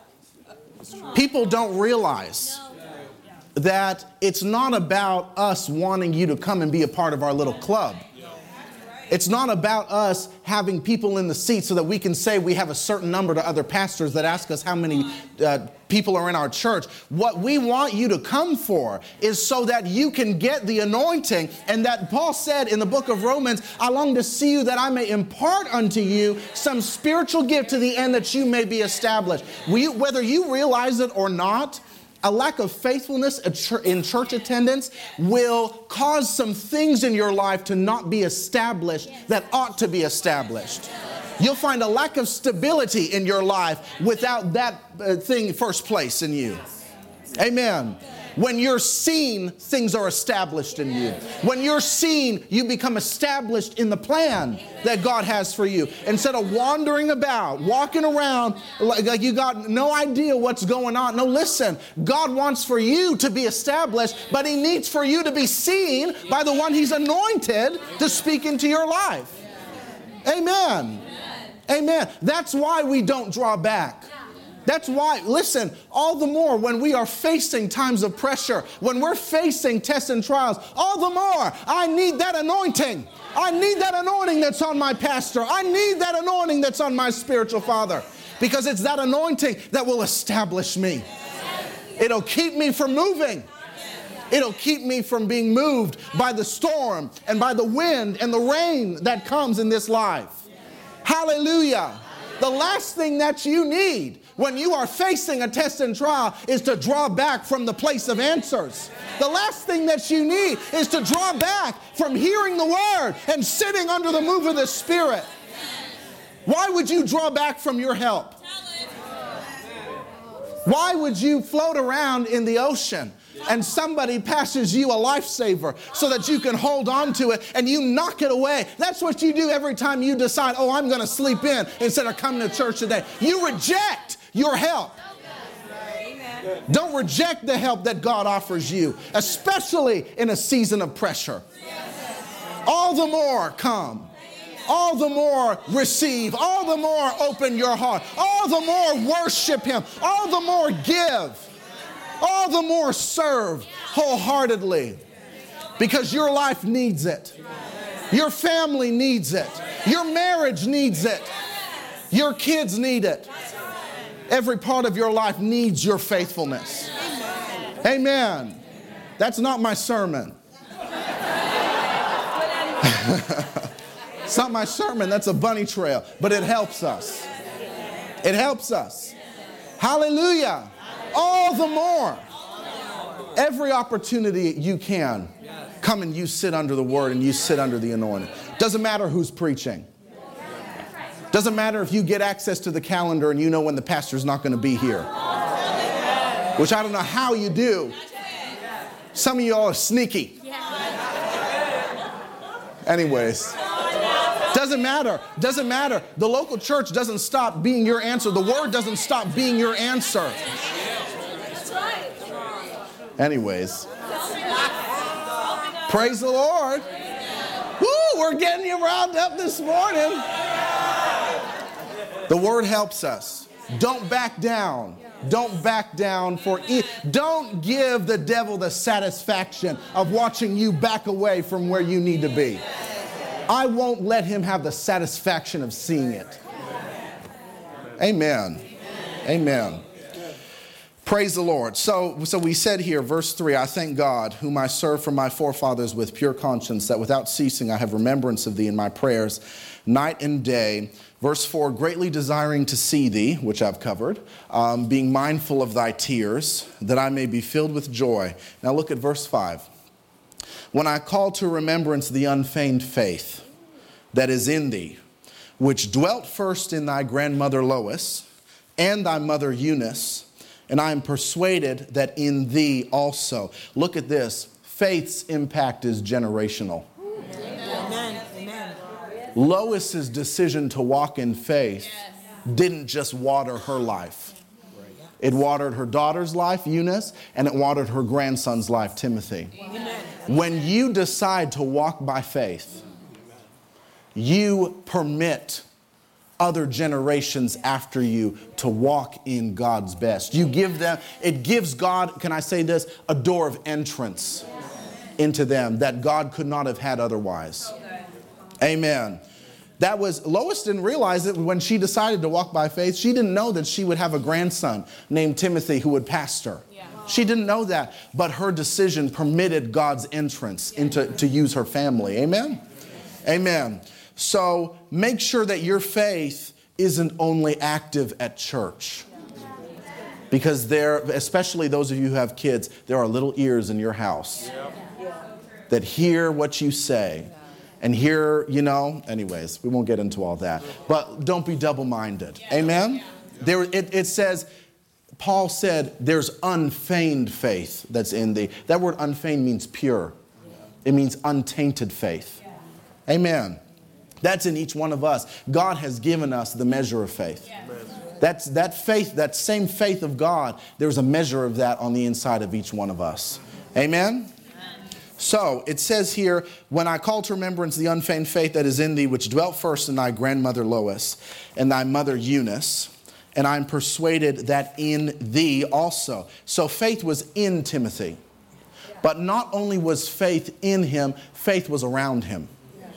[SPEAKER 1] people don't realize that it's not about us wanting you to come and be a part of our little club. It's not about us having people in the seats so that we can say we have a certain number to other pastors that ask us how many uh, people are in our church. What we want you to come for is so that you can get the anointing. And that Paul said in the book of Romans, I long to see you that I may impart unto you some spiritual gift to the end that you may be established. We, whether you realize it or not, a lack of faithfulness in church attendance will cause some things in your life to not be established that ought to be established. You'll find a lack of stability in your life without that uh, thing first place in you. Amen. When you're seen, things are established in you. When you're seen, you become established in the plan that God has for you. Instead of wandering about, walking around like, like you got no idea what's going on. No, listen, God wants for you to be established, but he needs for you to be seen by the one he's anointed to speak into your life. Amen. Amen. That's why we don't draw back. That's why, listen, all the more when we are facing times of pressure, when we're facing tests and trials, all the more I need that anointing. I need that anointing that's on my pastor. I need that anointing that's on my spiritual father, because it's that anointing that will establish me. It'll keep me from moving. It'll keep me from being moved by the storm and by the wind and the rain that comes in this life. Hallelujah. The last thing that you need when you are facing a test and trial is to draw back from the place of answers. The last thing that you need is to draw back from hearing the word and sitting under the move of the Spirit. Why would you draw back from your help? Why would you float around in the ocean and somebody passes you a lifesaver so that you can hold on to it and you knock it away? That's what you do every time you decide, oh, I'm going to sleep in instead of coming to church today. You reject your help. Don't reject the help that God offers you, especially in a season of pressure. All the more come. All the more receive. All the more open your heart. All the more worship him. All the more give. All the more serve wholeheartedly, because your life needs it. Your family needs it. Your marriage needs it. Your kids need it. Every part of your life needs your faithfulness. Amen. That's not my sermon. It's not my sermon. That's a bunny trail. But it helps us. It helps us. Hallelujah. All the more. Every opportunity you can, come and you sit under the word and you sit under the anointing. Doesn't matter who's preaching. Doesn't matter if you get access to the calendar and you know when the pastor's not going to be here. Which I don't know how you do. Some of y'all are sneaky. Anyways. Doesn't matter. Doesn't matter. The local church doesn't stop being your answer. The word doesn't stop being your answer. Anyways. Praise the Lord. Woo, we're getting you round up this morning. The word helps us. Don't back down. Don't back down for e- don't give the devil the satisfaction of watching you back away from where you need to be. I won't let him have the satisfaction of seeing it. Amen. Amen. Praise the Lord. So, so we said here, verse three, I thank God, whom I serve from my forefathers with pure conscience, that without ceasing I have remembrance of thee in my prayers, night and day. Verse four, greatly desiring to see thee, which I've covered, um, being mindful of thy tears, that I may be filled with joy. Now look at verse five. When I call to remembrance the unfeigned faith that is in thee, which dwelt first in thy grandmother Lois and thy mother Eunice, and I am persuaded that in thee also. Look at this. Faith's impact is generational. Amen. Amen. Lois's decision to walk in faith didn't just water her life. It watered her daughter's life, Eunice, and it watered her grandson's life, Timothy. Amen. When you decide to walk by faith, you permit other generations after you to walk in God's best. You give them, it gives God, can I say this, a door of entrance into them that God could not have had otherwise. Amen. That was, Lois didn't realize it when she decided to walk by faith. She didn't know that she would have a grandson named Timothy who would pastor. Yeah. She didn't know that, but her decision permitted God's entrance into to use her family. Amen? Amen. So make sure that your faith isn't only active at church. Because there, especially those of you who have kids, there are little ears in your house that hear what you say. And hear, you know, anyways, we won't get into all that. But don't be double-minded. Amen? There, it, it says, Paul said, there's unfeigned faith that's in thee. That word unfeigned means pure. It means untainted faith. Amen. That's in each one of us. God has given us the measure of faith. That's that faith, that same faith of God, there's a measure of that on the inside of each one of us. Amen? So it says here, when I call to remembrance the unfeigned faith that is in thee, which dwelt first in thy grandmother Lois and thy mother Eunice, and I'm persuaded that in thee also. So faith was in Timothy. But not only was faith in him, faith was around him.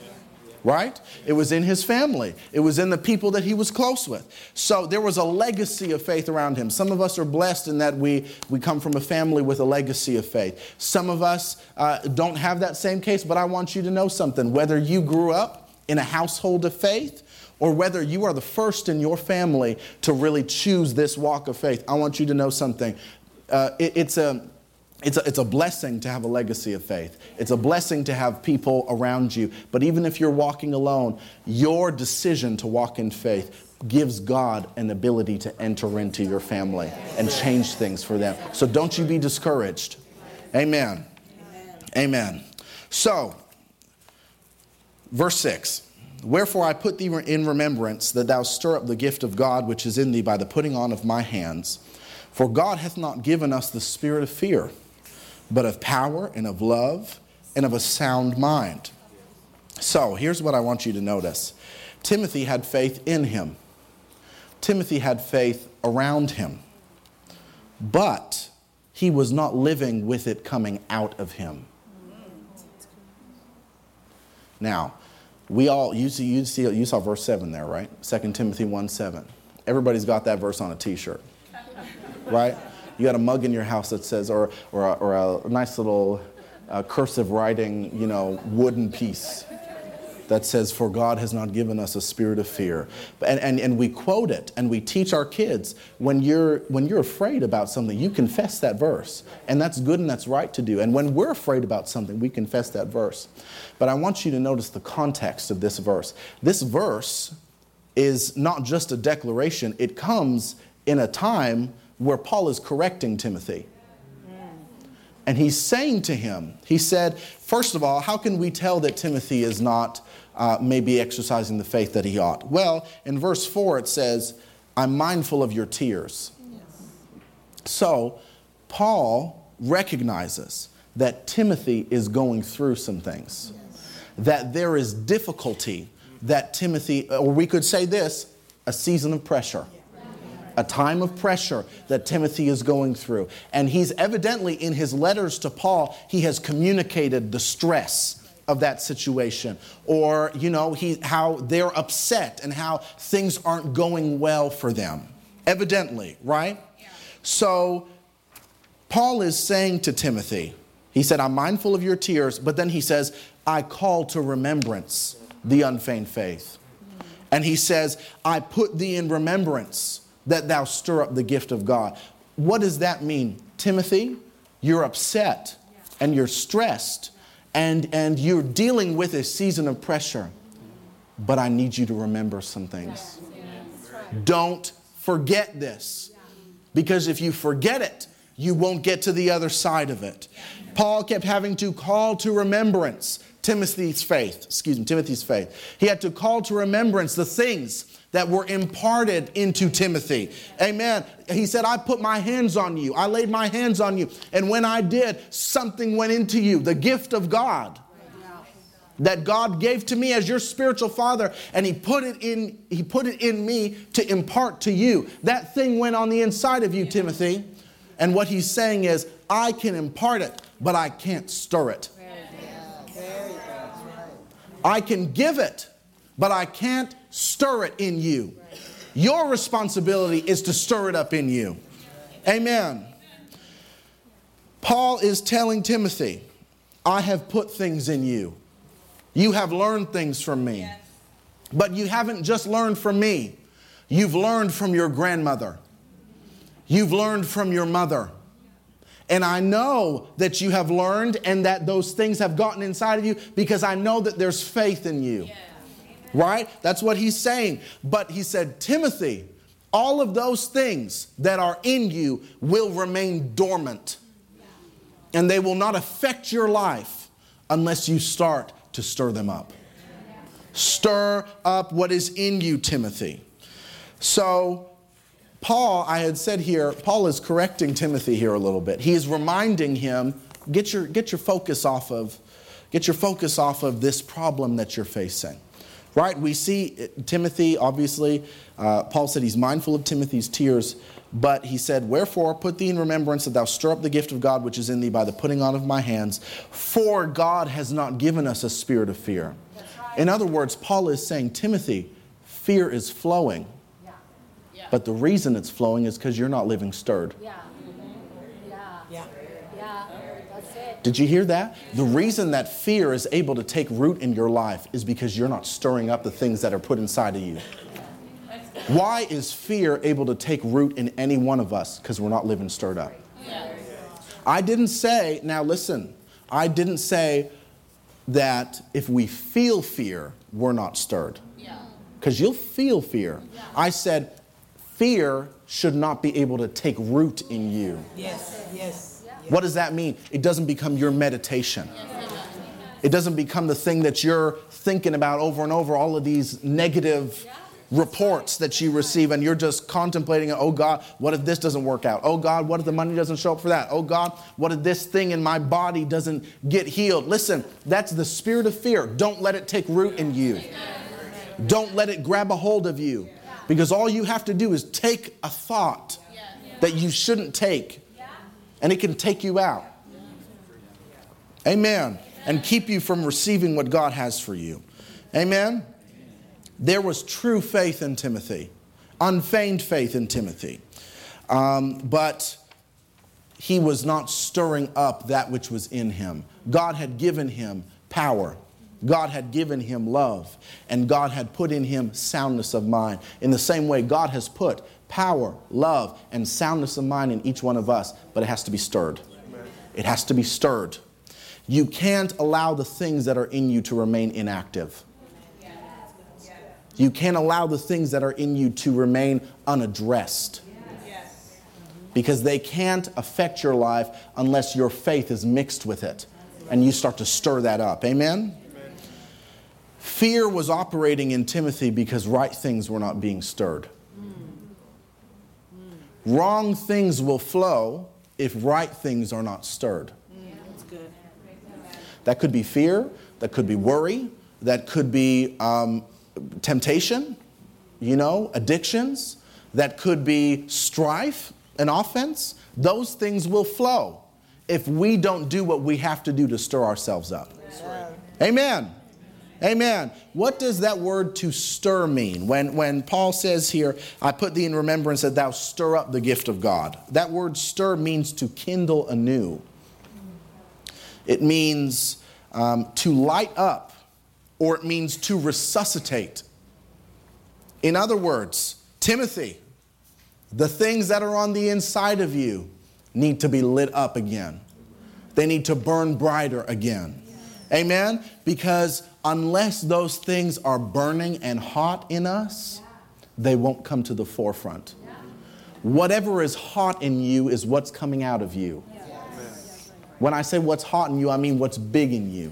[SPEAKER 1] Right? It was in his family. It was in the people that he was close with. So there was a legacy of faith around him. Some of us are blessed in that we, we come from a family with a legacy of faith. Some of us uh, don't have that same case, but I want you to know something. Whether you grew up in a household of faith or whether you are the first in your family to really choose this walk of faith, I want you to know something. Uh, it, it's a... It's a, it's a blessing to have a legacy of faith. It's a blessing to have people around you. But even if you're walking alone, your decision to walk in faith gives God an ability to enter into your family and change things for them. So don't you be discouraged. Amen. Amen. So, verse six. Wherefore I put thee in remembrance that thou stir up the gift of God which is in thee by the putting on of my hands. For God hath not given us the spirit of fear, but of power and of love and of a sound mind. So here's what I want you to notice. Timothy had faith in him. Timothy had faith around him. But he was not living with it coming out of him. Now, we all, you see, you see, you saw verse seven there, right? Second Timothy one seven. Everybody's got that verse on a t-shirt. Right? You got a mug in your house that says, or or a, or a nice little uh, cursive writing, you know, wooden piece that says, for God has not given us a spirit of fear. And, and, and we quote it and we teach our kids, when you're, when you're afraid about something, you confess that verse. And that's good and that's right to do. And when we're afraid about something, we confess that verse. But I want you to notice the context of this verse. This verse is not just a declaration. It comes in a time where Paul is correcting Timothy. And he's saying to him, he said, first of all, how can we tell that Timothy is not uh, maybe exercising the faith that he ought? Well, in verse four it says, I'm mindful of your tears. Yes. So, Paul recognizes that Timothy is going through some things. Yes. That there is difficulty that Timothy, or we could say this, a season of pressure. A time of pressure that Timothy is going through. And he's evidently, in his letters to Paul, he has communicated the stress of that situation. Or, you know, he, how they're upset and how things aren't going well for them. Evidently, right? Yeah. So, Paul is saying to Timothy, he said, I'm mindful of your tears, but then he says, I call to remembrance the unfeigned faith. And he says, I put thee in remembrance that thou stir up the gift of God. What does that mean? Timothy, you're upset and you're stressed and, and you're dealing with a season of pressure. But I need you to remember some things. Don't forget this. Because if you forget it, you won't get to the other side of it. Paul kept having to call to remembrance Timothy's faith. Excuse me, Timothy's faith. He had to call to remembrance the things that were imparted into Timothy. Amen. He said, I put my hands on you. I laid my hands on you. And when I did, something went into you. The gift of God that God gave to me as your spiritual father. And he put it in, he put it in me to impart to you. That thing went on the inside of you, Timothy. And what he's saying is, I can impart it, but I can't stir it. I can give it, but I can't stir it in you. Your responsibility is to stir it up in you. Amen. Paul is telling Timothy, I have put things in you. You have learned things from me. But you haven't just learned from me. You've learned from your grandmother. You've learned from your mother. And I know that you have learned and that those things have gotten inside of you because I know that there's faith in you. Right? That's what he's saying. But he said, Timothy, all of those things that are in you will remain dormant. And they will not affect your life unless you start to stir them up. Stir up what is in you, Timothy. So, Paul, I had said here, Paul is correcting Timothy here a little bit. He is reminding him, get your, get your focus off of, get your focus off of this problem that you're facing. Right? We see Timothy, obviously, uh, Paul said he's mindful of Timothy's tears, but he said, wherefore put thee in remembrance that thou stir up the gift of God which is in thee by the putting on of my hands, for God has not given us a spirit of fear. Right. In other words, Paul is saying, Timothy, fear is flowing, yeah. Yeah. But the reason it's flowing is because you're not living stirred. Yeah. Yeah. Yeah. Yeah. That's it. Did you hear that? The reason that fear is able to take root in your life is because you're not stirring up the things that are put inside of you. Why is fear able to take root in any one of us? Because we're not living stirred up. I didn't say, now listen, I didn't say that if we feel fear, we're not stirred. Because you'll feel fear. I said fear should not be able to take root in you. Yes, yes. What does that mean? It doesn't become your meditation. It doesn't become the thing that you're thinking about over and over, all of these negative reports that you receive, and you're just contemplating, oh God, what if this doesn't work out? Oh God, what if the money doesn't show up for that? Oh God, what if this thing in my body doesn't get healed? Listen, that's the spirit of fear. Don't let it take root in you. Don't let it grab a hold of you, because all you have to do is take a thought that you shouldn't take, and it can take you out. Amen. And keep you from receiving what God has for you. Amen. There was true faith in Timothy, unfeigned faith in Timothy. Um, but he was not stirring up that which was in him. God had given him power. God had given him love. And God had put in him soundness of mind. In the same way, God has put power, love, and soundness of mind in each one of us. But it has to be stirred. It has to be stirred. You can't allow the things that are in you to remain inactive. You can't allow the things that are in you to remain unaddressed.
[SPEAKER 3] Yes.
[SPEAKER 1] Because they can't affect your life unless your faith is mixed with it. And you start to stir that up. Amen?
[SPEAKER 3] Amen.
[SPEAKER 1] Fear was operating in Timothy because right things were not being stirred. Wrong things will flow if right things are not stirred.
[SPEAKER 3] Yeah, that's good.
[SPEAKER 1] That could be fear. That could be worry. That could be um, temptation, you know, addictions. That could be strife and offense. Those things will flow if we don't do what we have to do to stir ourselves up.
[SPEAKER 3] That's right.
[SPEAKER 1] Amen. Amen. What does that word to stir mean? When, when Paul says here, I put thee in remembrance that thou stir up the gift of God. That word stir means to kindle anew. It means um, to light up, or it means to resuscitate. In other words, Timothy, the things that are on the inside of you need to be lit up again. They need to burn brighter again. Amen? Because unless those things are burning and hot in us, they won't come to the forefront. Whatever is hot in you is what's coming out of you. When I say what's hot in you, I mean what's big in you.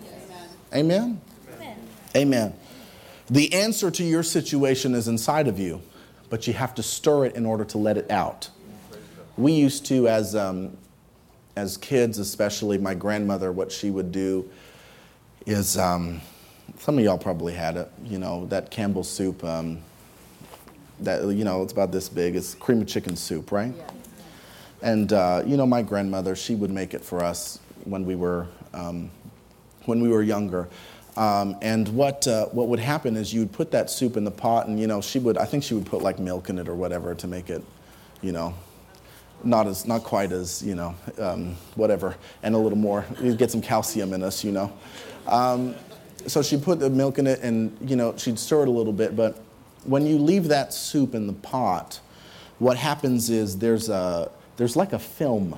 [SPEAKER 1] Amen? Amen. The answer to your situation is inside of you, but you have to stir it in order to let it out. We used to, as um, as kids especially, my grandmother, what she would do is, um, some of y'all probably had it, you know, that Campbell's soup, um, that, you know, it's about this big. It's cream of chicken soup, right? Yeah. And, uh, you know, my grandmother, she would make it for us when we were, um, when we were younger. Um, and what uh, what would happen is you would put that soup in the pot, and, you know, she would, I think she would put like milk in it or whatever to make it, you know, not as, not quite as, you know, um, whatever, and a little more. You'd get some calcium in us, you know. Um, so she'd put the milk in it, and, you know, she'd stir it a little bit. But when you leave that soup in the pot, what happens is there's a there's like a film.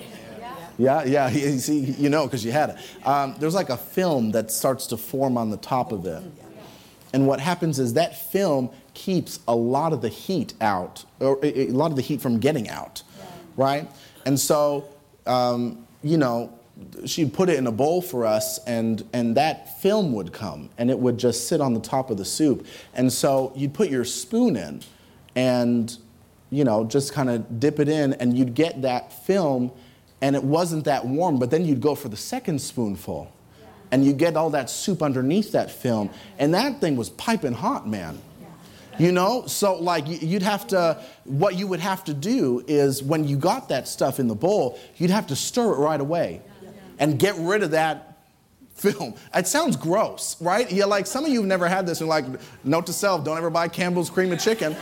[SPEAKER 1] Yeah, yeah, you see, you know, because you had it. Um, there's like a film that starts to form on the top of it. And what happens is that film keeps a lot of the heat out, or a lot of the heat from getting out, right? And so, um, you know, she'd put it in a bowl for us, and, and that film would come, and it would just sit on the top of the soup. And so you'd put your spoon in and, you know, just kind of dip it in, and you'd get that film, and it wasn't that warm, but then you'd go for the second spoonful, and you get all that soup underneath that film, and that thing was piping hot, man. You know, so like you'd have to, what you would have to do is when you got that stuff in the bowl, you'd have to stir it right away and get rid of that film. It sounds gross, right? Yeah, like some of you have never had this, and like, note to self, don't ever buy Campbell's cream of chicken.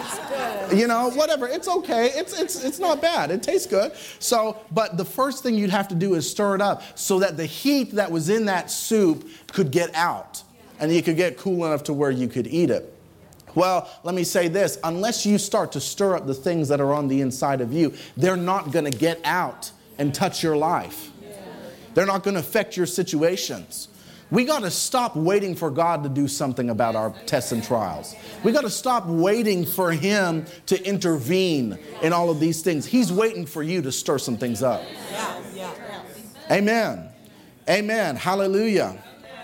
[SPEAKER 1] You know, whatever, it's okay. It's it's it's not bad. It tastes good. So, but the first thing you'd have to do is stir it up so that the heat that was in that soup could get out, and you could get cool enough to where you could eat it. Well, let me say this, unless you start to stir up the things that are on the inside of you, they're not going to get out and touch your life. They're not going to affect your situations. We got to stop waiting for God to do something about our tests and trials. We got to stop waiting for Him to intervene in all of these things. He's waiting for you to stir some things up. Amen. Amen. Hallelujah.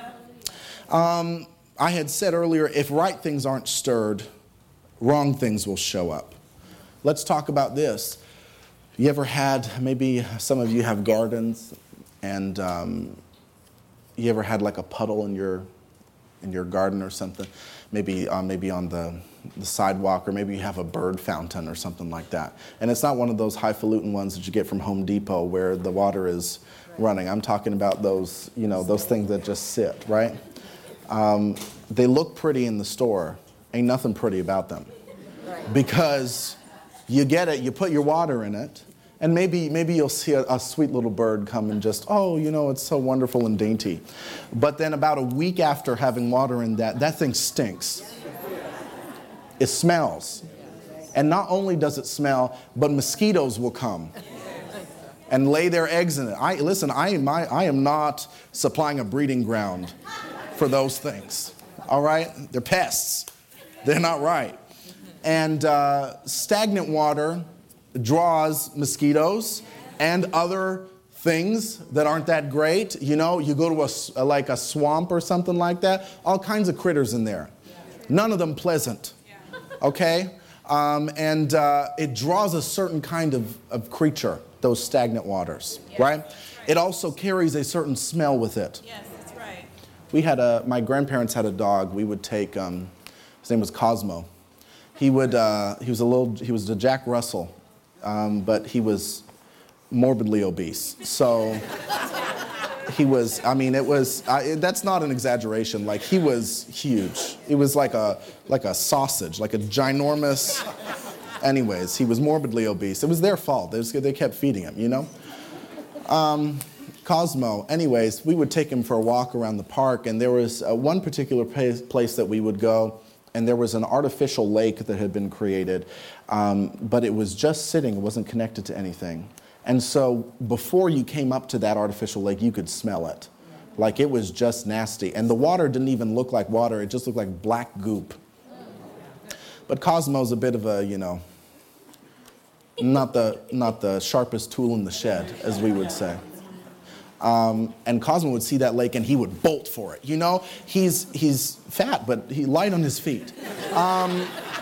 [SPEAKER 1] Um, I had said earlier, if right things aren't stirred, wrong things will show up. Let's talk about this. You ever had, maybe some of you have gardens, and um, you ever had like a puddle in your in your garden or something? Maybe uh, maybe on the, the sidewalk, or maybe you have a bird fountain or something like that. And it's not one of those highfalutin ones that you get from Home Depot where the water is running. I'm talking about those, you know, those things that just sit, right? Um, they look pretty in the store. Ain't nothing pretty about them. Because you get it, you put your water in it, and maybe maybe you'll see a, a sweet little bird come and just, oh, you know, it's so wonderful and dainty. But then about a week after having water in that, that thing stinks. It smells. And not only does it smell, but mosquitoes will come and lay their eggs in it. I listen, I am, I, I am not supplying a breeding ground for those things. All right? They're pests. They're not right. And uh, stagnant water draws mosquitoes and other things that aren't that great. You know, you go to a, like a swamp or something like that, all kinds of critters in there. None of them pleasant. Okay? Um, and uh, it draws a certain kind of, of creature, those stagnant waters, yes, right? right? It also carries a certain smell with it.
[SPEAKER 3] Yes, that's right.
[SPEAKER 1] We had a, my grandparents had a dog. We would take, um, his name was Cosmo. He would, uh, he was a little, he was a Jack Russell, um, but he was morbidly obese. So he was, I mean, it was, I, that's not an exaggeration. Like, he was huge. It was like a, like a sausage, like a ginormous, anyways, he was morbidly obese. It was their fault. They, was, they kept feeding him, you know? Um, Cosmo, anyways, we would take him for a walk around the park, and there was uh, one particular place, place that we would go, and there was an artificial lake that had been created, um, but it was just sitting. It wasn't connected to anything. And so before you came up to that artificial lake, you could smell it. Like, it was just nasty. And the water didn't even look like water. It just looked like black goop. But Cosmo's a bit of a, you know, not the, not the sharpest tool in the shed, as we would say. Um, and Cosmo would see that lake and he would bolt for it. You know, he's, he's fat, but he's light on his feet. Um,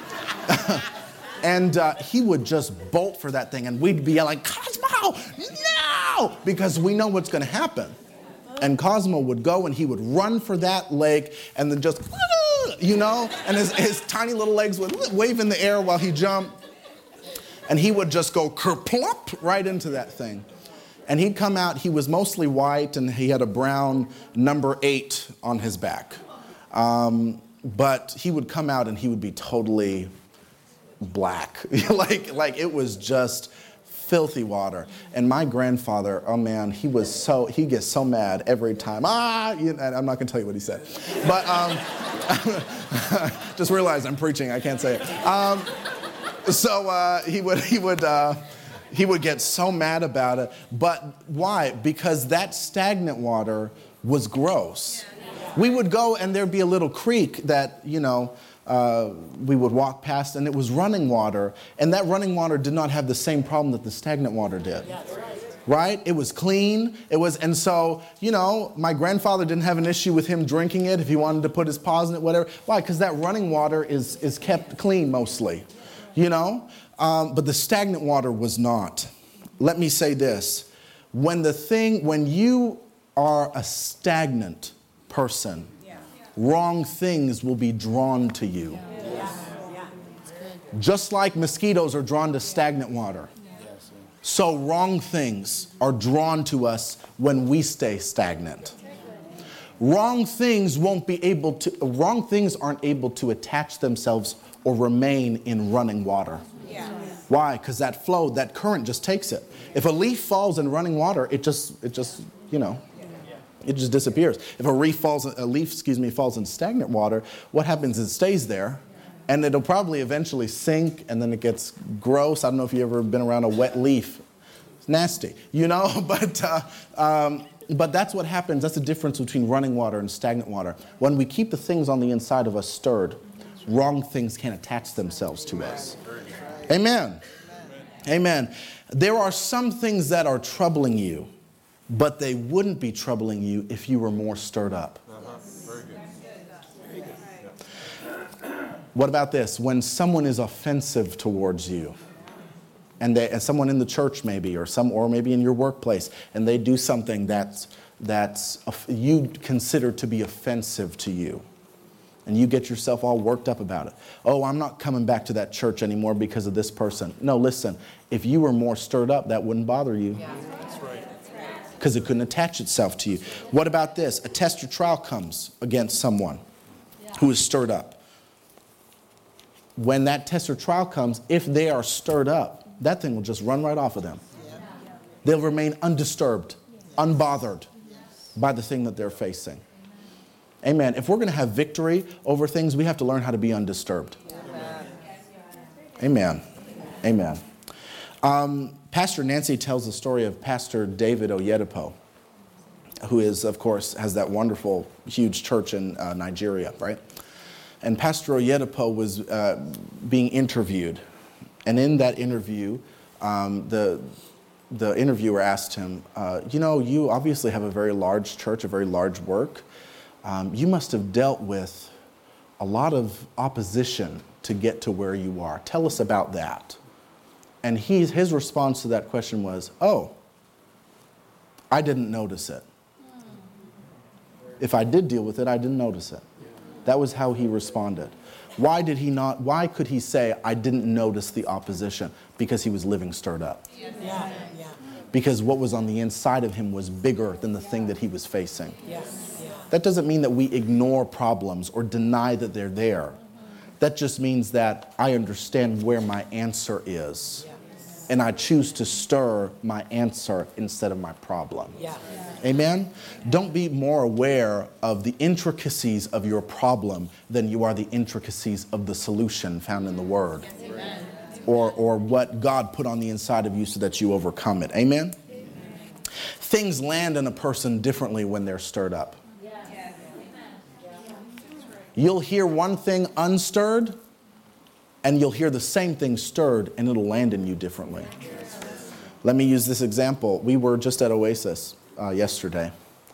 [SPEAKER 1] and uh, he would just bolt for that thing, and we'd be like, Cosmo, no! Because we know what's going to happen. And Cosmo would go and he would run for that lake and then just, you know, and his, his tiny little legs would wave in the air while he jumped. And he would just go kerplop right into that thing. And he'd come out, he was mostly white, and he had a brown number eight on his back. Um, but he would come out and he would be totally black. like, like it was just filthy water. And my grandfather, oh man, he was so, he gets so mad every time. Ah, you know, I'm not going to tell you what he said. But um, just realize I'm preaching, I can't say it. Um, so uh, he would, he would, uh, he would get so mad about it. But why? Because that stagnant water was gross. We would go and there'd be a little creek that, you know, Uh, we would walk past, and it was running water, and that running water did not have the same problem that the stagnant water did. Right? It was clean. It was, and so, you know, my grandfather didn't have an issue with him drinking it if he wanted to put his paws in it, whatever. Why? Because that running water is is kept clean mostly, you know. Um, but the stagnant water was not. Let me say this: when the thing, when you are a stagnant person, wrong things will be drawn to you. Just like mosquitoes are drawn to stagnant water. So wrong things are drawn to us when we stay stagnant. Wrong things won't be able to, wrong things aren't able to attach themselves or remain in running water. Why? Because that flow, that current just takes it. If a leaf falls in running water, it just, it just, you know, it just disappears. If a leaf falls, a leaf, excuse me, falls in stagnant water, what happens is it stays there, and it'll probably eventually sink, and then it gets gross. I don't know if you've ever been around a wet leaf. It's nasty, you know. But uh, um, but that's what happens. That's the difference between running water and stagnant water. When we keep the things on the inside of us stirred, wrong things can't attach themselves to us. Amen. Amen. There are some things that are troubling you, but they wouldn't be troubling you if you were more stirred up.
[SPEAKER 4] Uh-huh. Very good.
[SPEAKER 1] What about this? When someone is offensive towards you, and, they, and someone in the church maybe, or some, or maybe in your workplace, and they do something that's that's you consider to be offensive to you, and you get yourself all worked up about it. Oh, I'm not coming back to that church anymore because of this person. No, listen. If you were more stirred up, that wouldn't bother you.
[SPEAKER 3] Yeah.
[SPEAKER 4] That's right.
[SPEAKER 1] Because it couldn't attach itself to you. What about this? A test or trial comes against someone who is stirred up. When that test or trial comes, if they are stirred up, that thing will just run right off of them. They'll remain undisturbed, unbothered by the thing that they're facing. Amen. If we're going to have victory over things, we have to learn how to be undisturbed. Amen. Amen. Um, Pastor Nancy tells the story of Pastor David Oyedepo, who is, of course, has that wonderful, huge church in uh, Nigeria, right? And Pastor Oyedepo was uh, being interviewed. And in that interview, um, the the interviewer asked him, uh, you know, you obviously have a very large church, a very large work. Um, you must have dealt with a lot of opposition to get to where you are. Tell us about that. And he, his response to that question was, oh, I didn't notice it. If I did deal with it, I didn't notice it. That was how he responded. Why did he not, why could he say, I didn't notice the opposition? Because he was living stirred up.
[SPEAKER 3] Yeah. Yeah. Yeah.
[SPEAKER 1] Because what was on the inside of him was bigger than the thing that he was facing.
[SPEAKER 3] Yeah.
[SPEAKER 1] That doesn't mean that we ignore problems or deny that they're there. That just means that I understand where my answer is. And I choose to stir my answer instead of my problem.
[SPEAKER 3] Yeah.
[SPEAKER 1] Amen? Don't be more aware of the intricacies of your problem than you are the intricacies of the solution found in the Word.
[SPEAKER 3] Amen.
[SPEAKER 1] Or, or what God put on the inside of you so that you overcome it. Amen? Amen. Things land in a person differently when they're stirred up.
[SPEAKER 3] Yeah. Yeah.
[SPEAKER 1] You'll hear one thing unstirred, and you'll hear the same thing stirred, and it'll land in you differently. Let me use this example. We were just at Oasis uh, yesterday.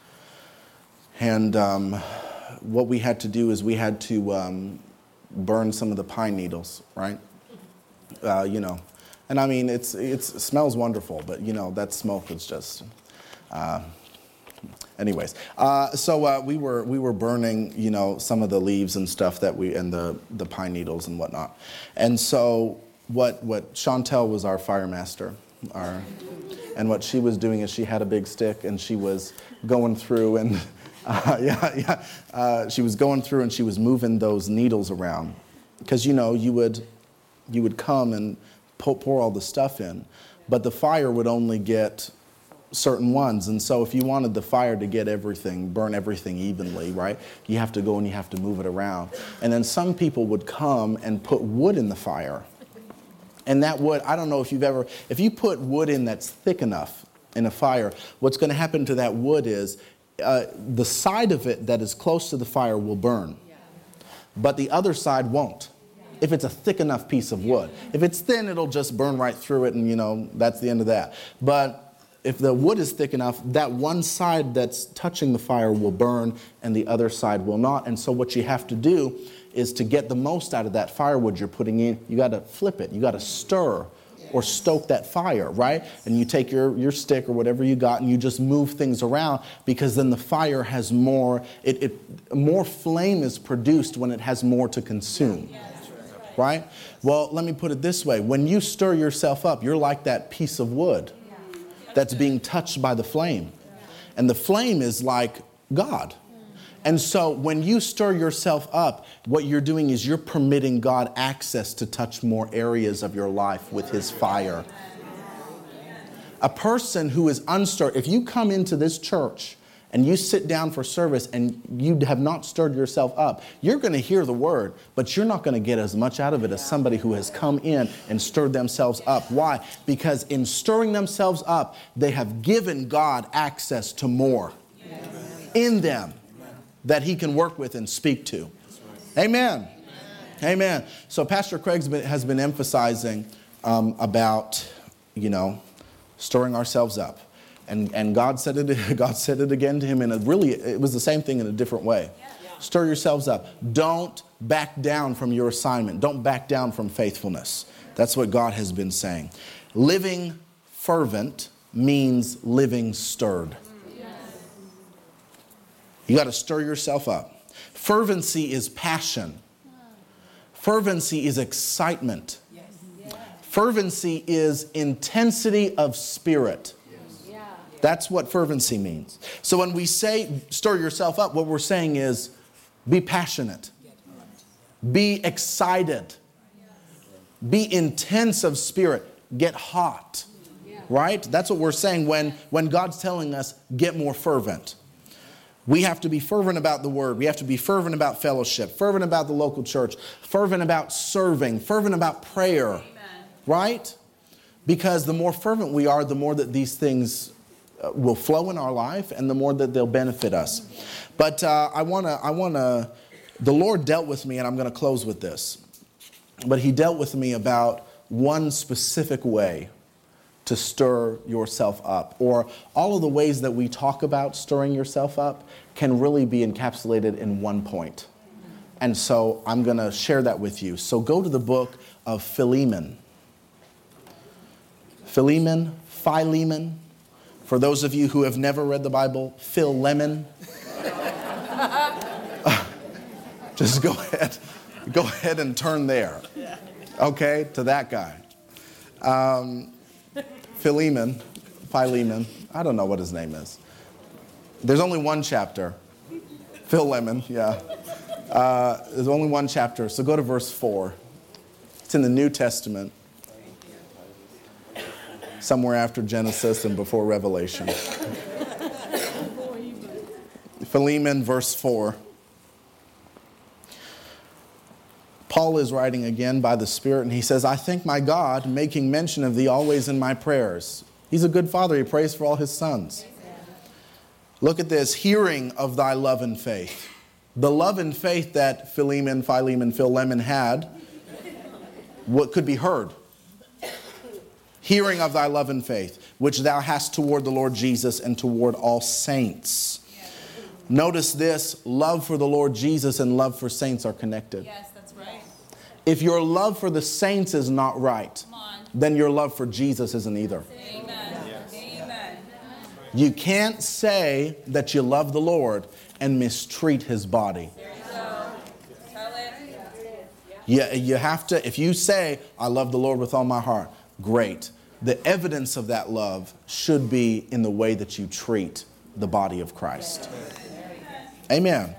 [SPEAKER 1] And um, what we had to do is we had to um, burn some of the pine needles, right? Uh, you know, and I mean, it's, it's, it smells wonderful, but, you know, that smoke is just... Uh, Anyways, uh, so uh, we were we were burning, you know, some of the leaves and stuff that we and the, the pine needles and whatnot, and so what what Chantel was our fire master, our, and what she was doing is she had a big stick and she was going through and uh, yeah yeah uh, she was going through and she was moving those needles around, because you know you would you would come and pour, pour all the stuff in, but the fire would only get certain ones. And so if you wanted the fire to get everything, burn everything evenly, right, you have to go and you have to move it around. And then some people would come and put wood in the fire. And that wood, I don't know if you've ever, if you put wood in that's thick enough in a fire, what's going to happen to that wood is uh, the side of it that is close to the fire will burn, but the other side won't. If it's a thick enough piece of wood. If it's thin, it'll just burn right through it and, you know, that's the end of that. But if the wood is thick enough, that one side that's touching the fire will burn and the other side will not. And so what you have to do is to get the most out of that firewood you're putting in, you got to flip it. You got to stir or stoke that fire, right? And you take your, your stick or whatever you got and you just move things around, because then the fire has more, it, it more flame is produced when it has more to consume. Right? Well, let me put it this way. When you stir yourself up, you're like that piece of wood that's being touched by the flame. And the flame is like God. And so when you stir yourself up, what you're doing is you're permitting God access to touch more areas of your life with His fire. A person who is unstirred, if you come into this church and you sit down for service and you have not stirred yourself up, you're going to hear the word, but you're not going to get as much out of it as somebody who has come in and stirred themselves up. Why? Because in stirring themselves up, they have given God access to more in them that He can work with and speak to. Amen. Amen. So Pastor Craig has been emphasizing um, about, you know, stirring ourselves up. And and God said it. God said it again to him in a really. It was the same thing in a different way. Yeah. Stir yourselves up. Don't back down from your assignment. Don't back down from faithfulness. That's what God has been saying. Living fervent means living stirred. Yes. You got to stir yourself up. Fervency is passion. Fervency is excitement. Yes. Yes. Fervency is intensity of spirit. That's what fervency means. So when we say stir yourself up, what we're saying is be passionate. Be excited. Be intense of spirit. Get hot. Right? That's what we're saying when, when God's telling us get more fervent. We have to be fervent about the word. We have to be fervent about fellowship, fervent about the local church, fervent about serving, fervent about prayer. Amen. Right? Because the more fervent we are, the more that these things uh, will flow in our life and the more that they'll benefit us. But uh, I want to, I want to, the Lord dealt with me, and I'm going to close with this. But he dealt with me about one specific way to stir yourself up, or all of the ways that we talk about stirring yourself up can really be encapsulated in one point. And so I'm going to share that with you. So go to the book of Philemon. Philemon, Philemon. For those of you who have never read the Bible, Phil Lemon. Just go ahead, go ahead and turn there. Okay, to that guy. Um, Philemon, Philemon, I don't know what his name is. There's only one chapter. Phil Lemon, yeah. Uh, there's only one chapter, so go to verse four. It's in the New Testament, somewhere after Genesis and before Revelation. Philemon, verse four. Paul is writing again by the Spirit, and he says, I thank my God, making mention of thee always in my prayers. He's a good father. He prays for all his sons. Look at this, hearing of thy love and faith. The love and faith that Philemon, Philemon, Phil Lemon had, what could be heard. Hearing of thy love and faith, which thou hast toward the Lord Jesus and toward all saints. Notice this, love for the Lord Jesus and love for saints are connected.
[SPEAKER 3] Yes, that's right.
[SPEAKER 1] If your love for the saints is not right, then your love for Jesus isn't either.
[SPEAKER 3] Amen. Yes. Amen.
[SPEAKER 1] You can't say that you love the Lord and mistreat his body.
[SPEAKER 3] There you go. Tell it.
[SPEAKER 1] You, you have to, if you say, I love the Lord with all my heart, great. The evidence of that love should be in the way that you treat the body of Christ. Amen.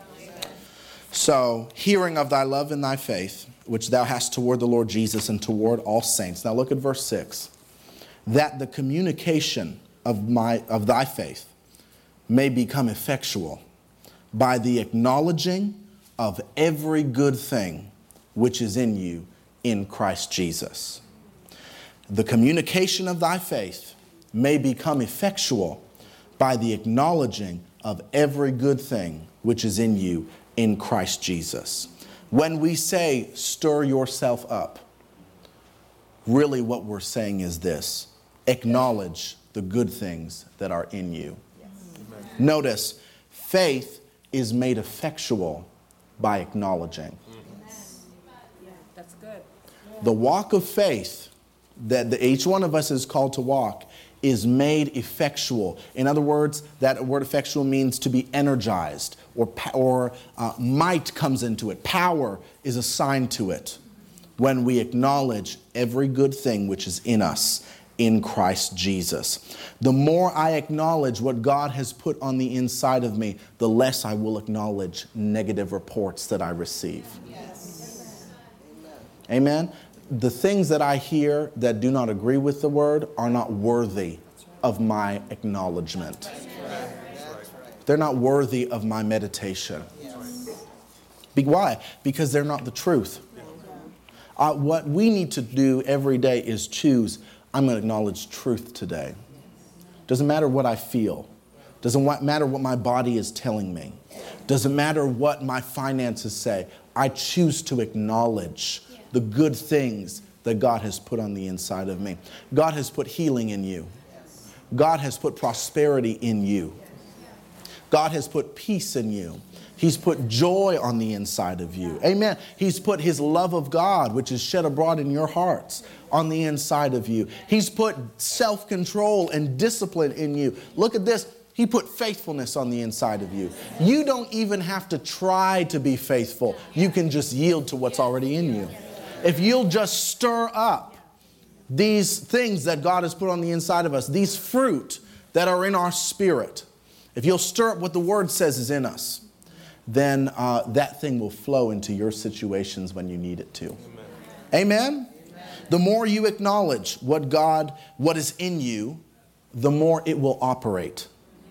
[SPEAKER 1] So, hearing of thy love and thy faith, which thou hast toward the Lord Jesus and toward all saints. Now look at verse six. That the communication of my of thy faith may become effectual by the acknowledging of every good thing which is in you in Christ Jesus. The communication of thy faith may become effectual by the acknowledging of every good thing which is in you in Christ Jesus. When we say, stir yourself up, really what we're saying is this: acknowledge the good things that are in you. Yes. Notice, faith is made effectual by acknowledging.
[SPEAKER 3] That's good.
[SPEAKER 1] The walk of faith that the, each one of us is called to walk is made effectual. In other words, that word effectual means to be energized, or, or uh, might comes into it. Power is assigned to it when we acknowledge every good thing which is in us in Christ Jesus. The more I acknowledge what God has put on the inside of me, the less I will acknowledge negative reports that I receive.
[SPEAKER 3] Yes.
[SPEAKER 1] Amen. The things that I hear that do not agree with the word are not worthy of my acknowledgement. They're not worthy of my meditation. Be- Why? Because they're not the truth. Uh, what we need to do every day is choose, I'm going to acknowledge truth today. Doesn't matter what I feel. Doesn't wa- matter what my body is telling me. Doesn't matter what my finances say. I choose to acknowledge the good things that God has put on the inside of me. God has put healing in you. God has put prosperity in you. God has put peace in you. He's put joy on the inside of you. Amen. He's put his love of God, which is shed abroad in your hearts, on the inside of you. He's put self-control and discipline in you. Look at this. He put faithfulness on the inside of you. You don't even have to try to be faithful. You can just yield to what's already in you. If you'll just stir up these things that God has put on the inside of us, these fruit that are in our spirit, if you'll stir up what the Word says is in us, then uh, that thing will flow into your situations when you need it to. Amen? Amen? The more you acknowledge what God, what is in you, the more it will operate.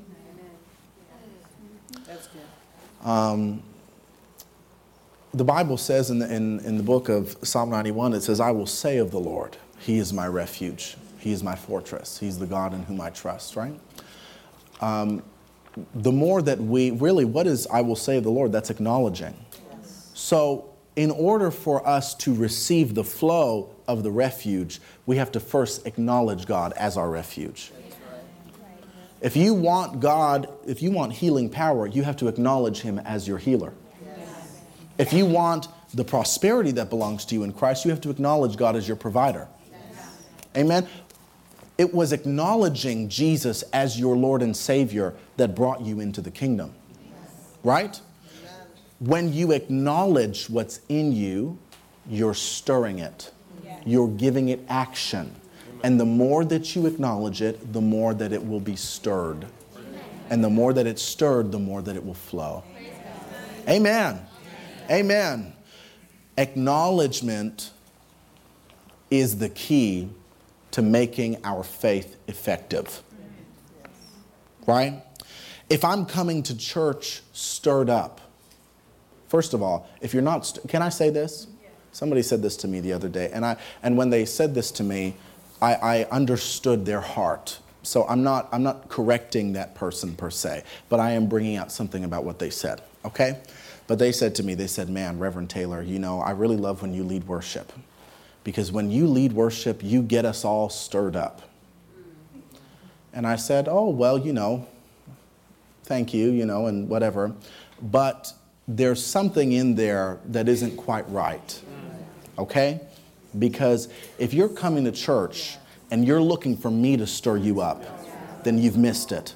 [SPEAKER 3] That's good.
[SPEAKER 1] Um, the Bible says in the, in, in the book of Psalm ninety-one, it says, I will say of the Lord, He is my refuge. He is my fortress. He's the God in whom I trust, right? um, the more that we, really, what is I will say of the Lord? That's acknowledging. So in order for us to receive the flow of the refuge, we have to first acknowledge God as our refuge. If you want God, if you want healing power, you have to acknowledge Him as your healer. If you want the prosperity that belongs to you in Christ, you have to acknowledge God as your provider. Amen? It was acknowledging Jesus as your Lord and Savior that brought you into the kingdom. Right? When you acknowledge what's in you, you're stirring it. You're giving it action. And the more that you acknowledge it, the more that it will be stirred. And the more that it's stirred, the more that it will flow. Amen. Amen. Acknowledgement is the key to making our faith effective. Right? If I'm coming to church stirred up, first of all, if you're not, st- can I say this? Somebody said this to me the other day, and I and when they said this to me, I, I understood their heart. So I'm not I'm not correcting that person per se, but I am bringing out something about what they said. Okay? But they said to me, they said, "Man, Reverend Taylor, you know, I really love when you lead worship, because when you lead worship, you get us all stirred up." And I said, "Oh, well, you know, thank you, you know, and whatever, but there's something in there that isn't quite right." Okay? Because if you're coming to church and you're looking for me to stir you up, then you've missed it.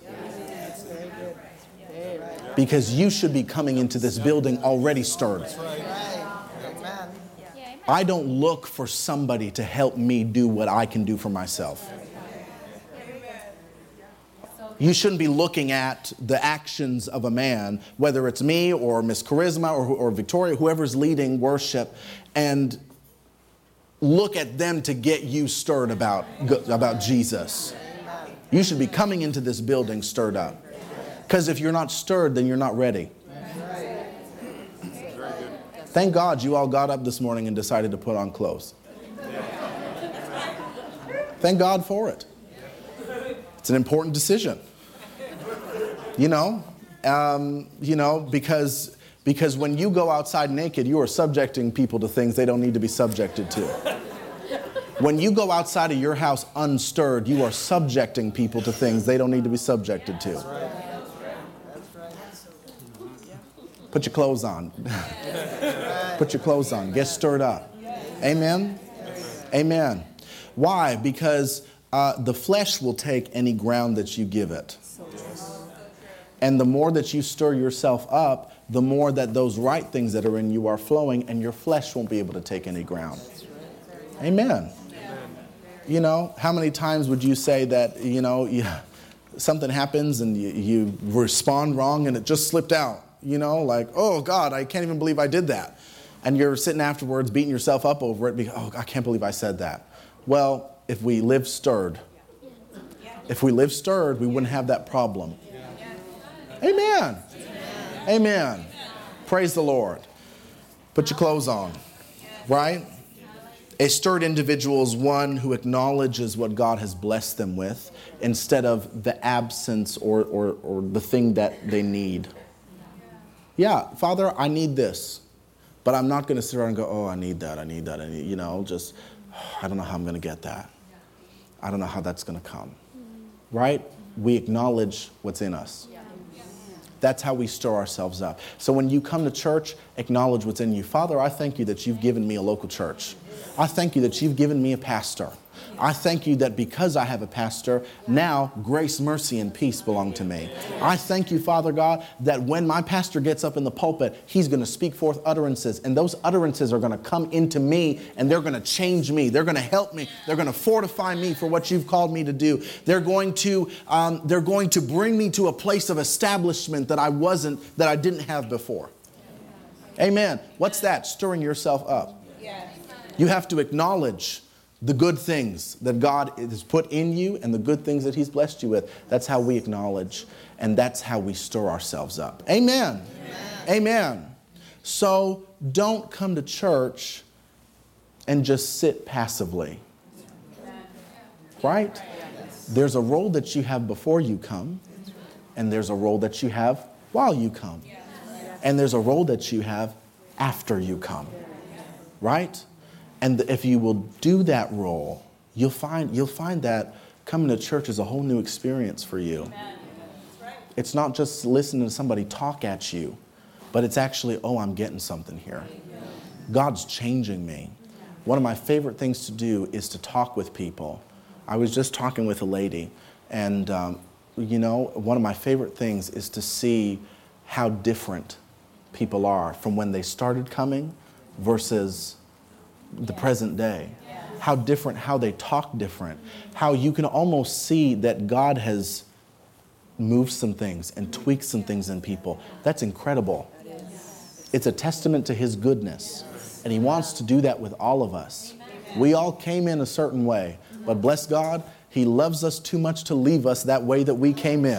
[SPEAKER 1] Because you should be coming into this building already stirred. I don't look for somebody to help me do what I can do for myself. You shouldn't be looking at the actions of a man, whether it's me or Miss Charisma or, or Victoria, whoever's leading worship, and look at them to get you stirred about, about Jesus. You should be coming into this building stirred up. Because if you're not stirred, then you're not ready. Thank God you all got up this morning and decided to put on clothes. Thank God for it. It's an important decision. You know, um, you know, because because when you go outside naked, you are subjecting people to things they don't need to be subjected to. When you go outside of your house unstirred, you are subjecting people to things they don't need to be subjected to. Put your clothes on. Put your clothes on. Get stirred up. Amen? Amen. Why? Because uh, the flesh will take any ground that you give it. And the more that you stir yourself up, the more that those right things that are in you are flowing, and your flesh won't be able to take any ground. Amen. You know, how many times would you say that, you know, you, something happens and you, you respond wrong and it just slipped out? You know, like, oh, God, I can't even believe I did that. And you're sitting afterwards beating yourself up over it because, oh, I can't believe I said that. Well, if we live stirred, if we live stirred, we wouldn't have that problem. Amen. Amen. Praise the Lord. Put your clothes on, right? A stirred individual is one who acknowledges what God has blessed them with instead of the absence or, or, or the thing that they need. Yeah, Father, I need this, but I'm not going to sit around and go, oh, I need that, I need that, I need, you know, just, oh, I don't know how I'm going to get that. I don't know how that's going to come. Right? We acknowledge what's in us. That's how we stir ourselves up. So when you come to church, acknowledge what's in you. Father, I thank you that you've given me a local church. I thank you that you've given me a pastor. I thank you that because I have a pastor, now grace, mercy, and peace belong to me. I thank you, Father God, that when my pastor gets up in the pulpit, he's going to speak forth utterances, and those utterances are going to come into me, and they're going to change me. They're going to help me. They're going to fortify me for what you've called me to do. They're going to, um, they're going to bring me to a place of establishment that I wasn't, that I didn't have before. Amen. What's that? Stirring yourself up. You have to acknowledge the good things that God has put in you and the good things that He's blessed you with. That's how we acknowledge, and that's how we stir ourselves up. Amen. Amen. Amen. So don't come to church and just sit passively. Right? There's a role that you have before you come, And there's a role that you have while you come. And there's a role that you have after you come. Right? And if you will do that role, you'll find you'll find that coming to church is a whole new experience for you. It's not just listening to somebody talk at you, but it's actually, oh, I'm getting something here. God's changing me. One of my favorite things to do is to talk with people. I was just talking with a lady, and um, you know, one of my favorite things is to see how different people are from when they started coming versus the present day. How different, how they talk different. How you can almost see that God has moved some things and tweaked some things in people. That's incredible. It's a testament to His goodness. And He wants to do that with all of us. We all came in a certain way, but bless God, He loves us too much to leave us that way that we came in.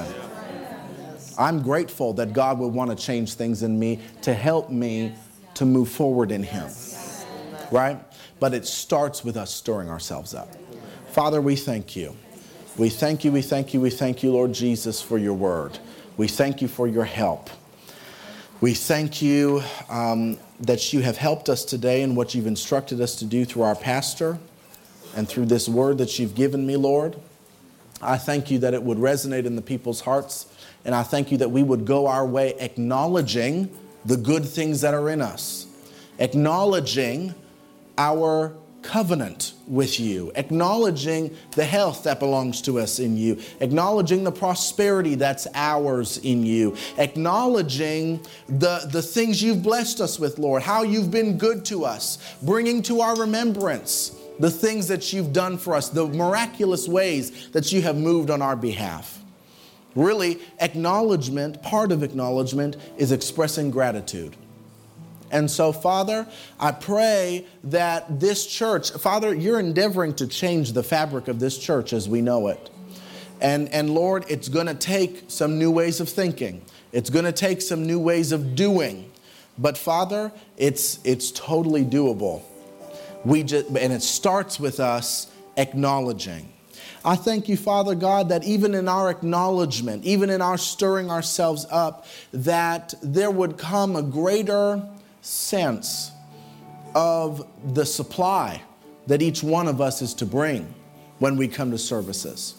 [SPEAKER 1] I'm grateful that God would want to change things in me to help me to move forward in Him. Right? But it starts with us stirring ourselves up. Father, we thank you. We thank you, we thank you, we thank you, Lord Jesus, for your word. We thank you for your help. We thank you um, that you have helped us today in what you've instructed us to do through our pastor and through this word that you've given me, Lord. I thank you that it would resonate in the people's hearts, and I thank you that we would go our way acknowledging the good things that are in us, acknowledging our covenant with you, acknowledging the health that belongs to us in you, acknowledging the prosperity that's ours in you, acknowledging the, the things you've blessed us with, Lord, how you've been good to us, bringing to our remembrance the things that you've done for us, the miraculous ways that you have moved on our behalf. Really, acknowledgement, part of acknowledgement is expressing gratitude. And so, Father, I pray that this church, Father, you're endeavoring to change the fabric of this church as we know it. And, and Lord, it's going to take some new ways of thinking. It's going to take some new ways of doing. But Father, it's, it's totally doable. We just, and it starts with us acknowledging. I thank you, Father God, that even in our acknowledgement, even in our stirring ourselves up, that there would come a greater sense of the supply that each one of us is to bring when we come to services.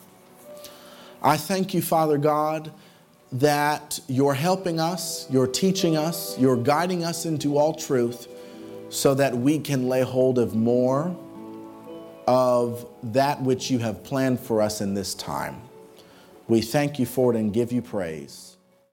[SPEAKER 1] I thank you, Father God, that you're helping us, you're teaching us, you're guiding us into all truth so that we can lay hold of more of that which you have planned for us in this time. We thank you for it and give you praise.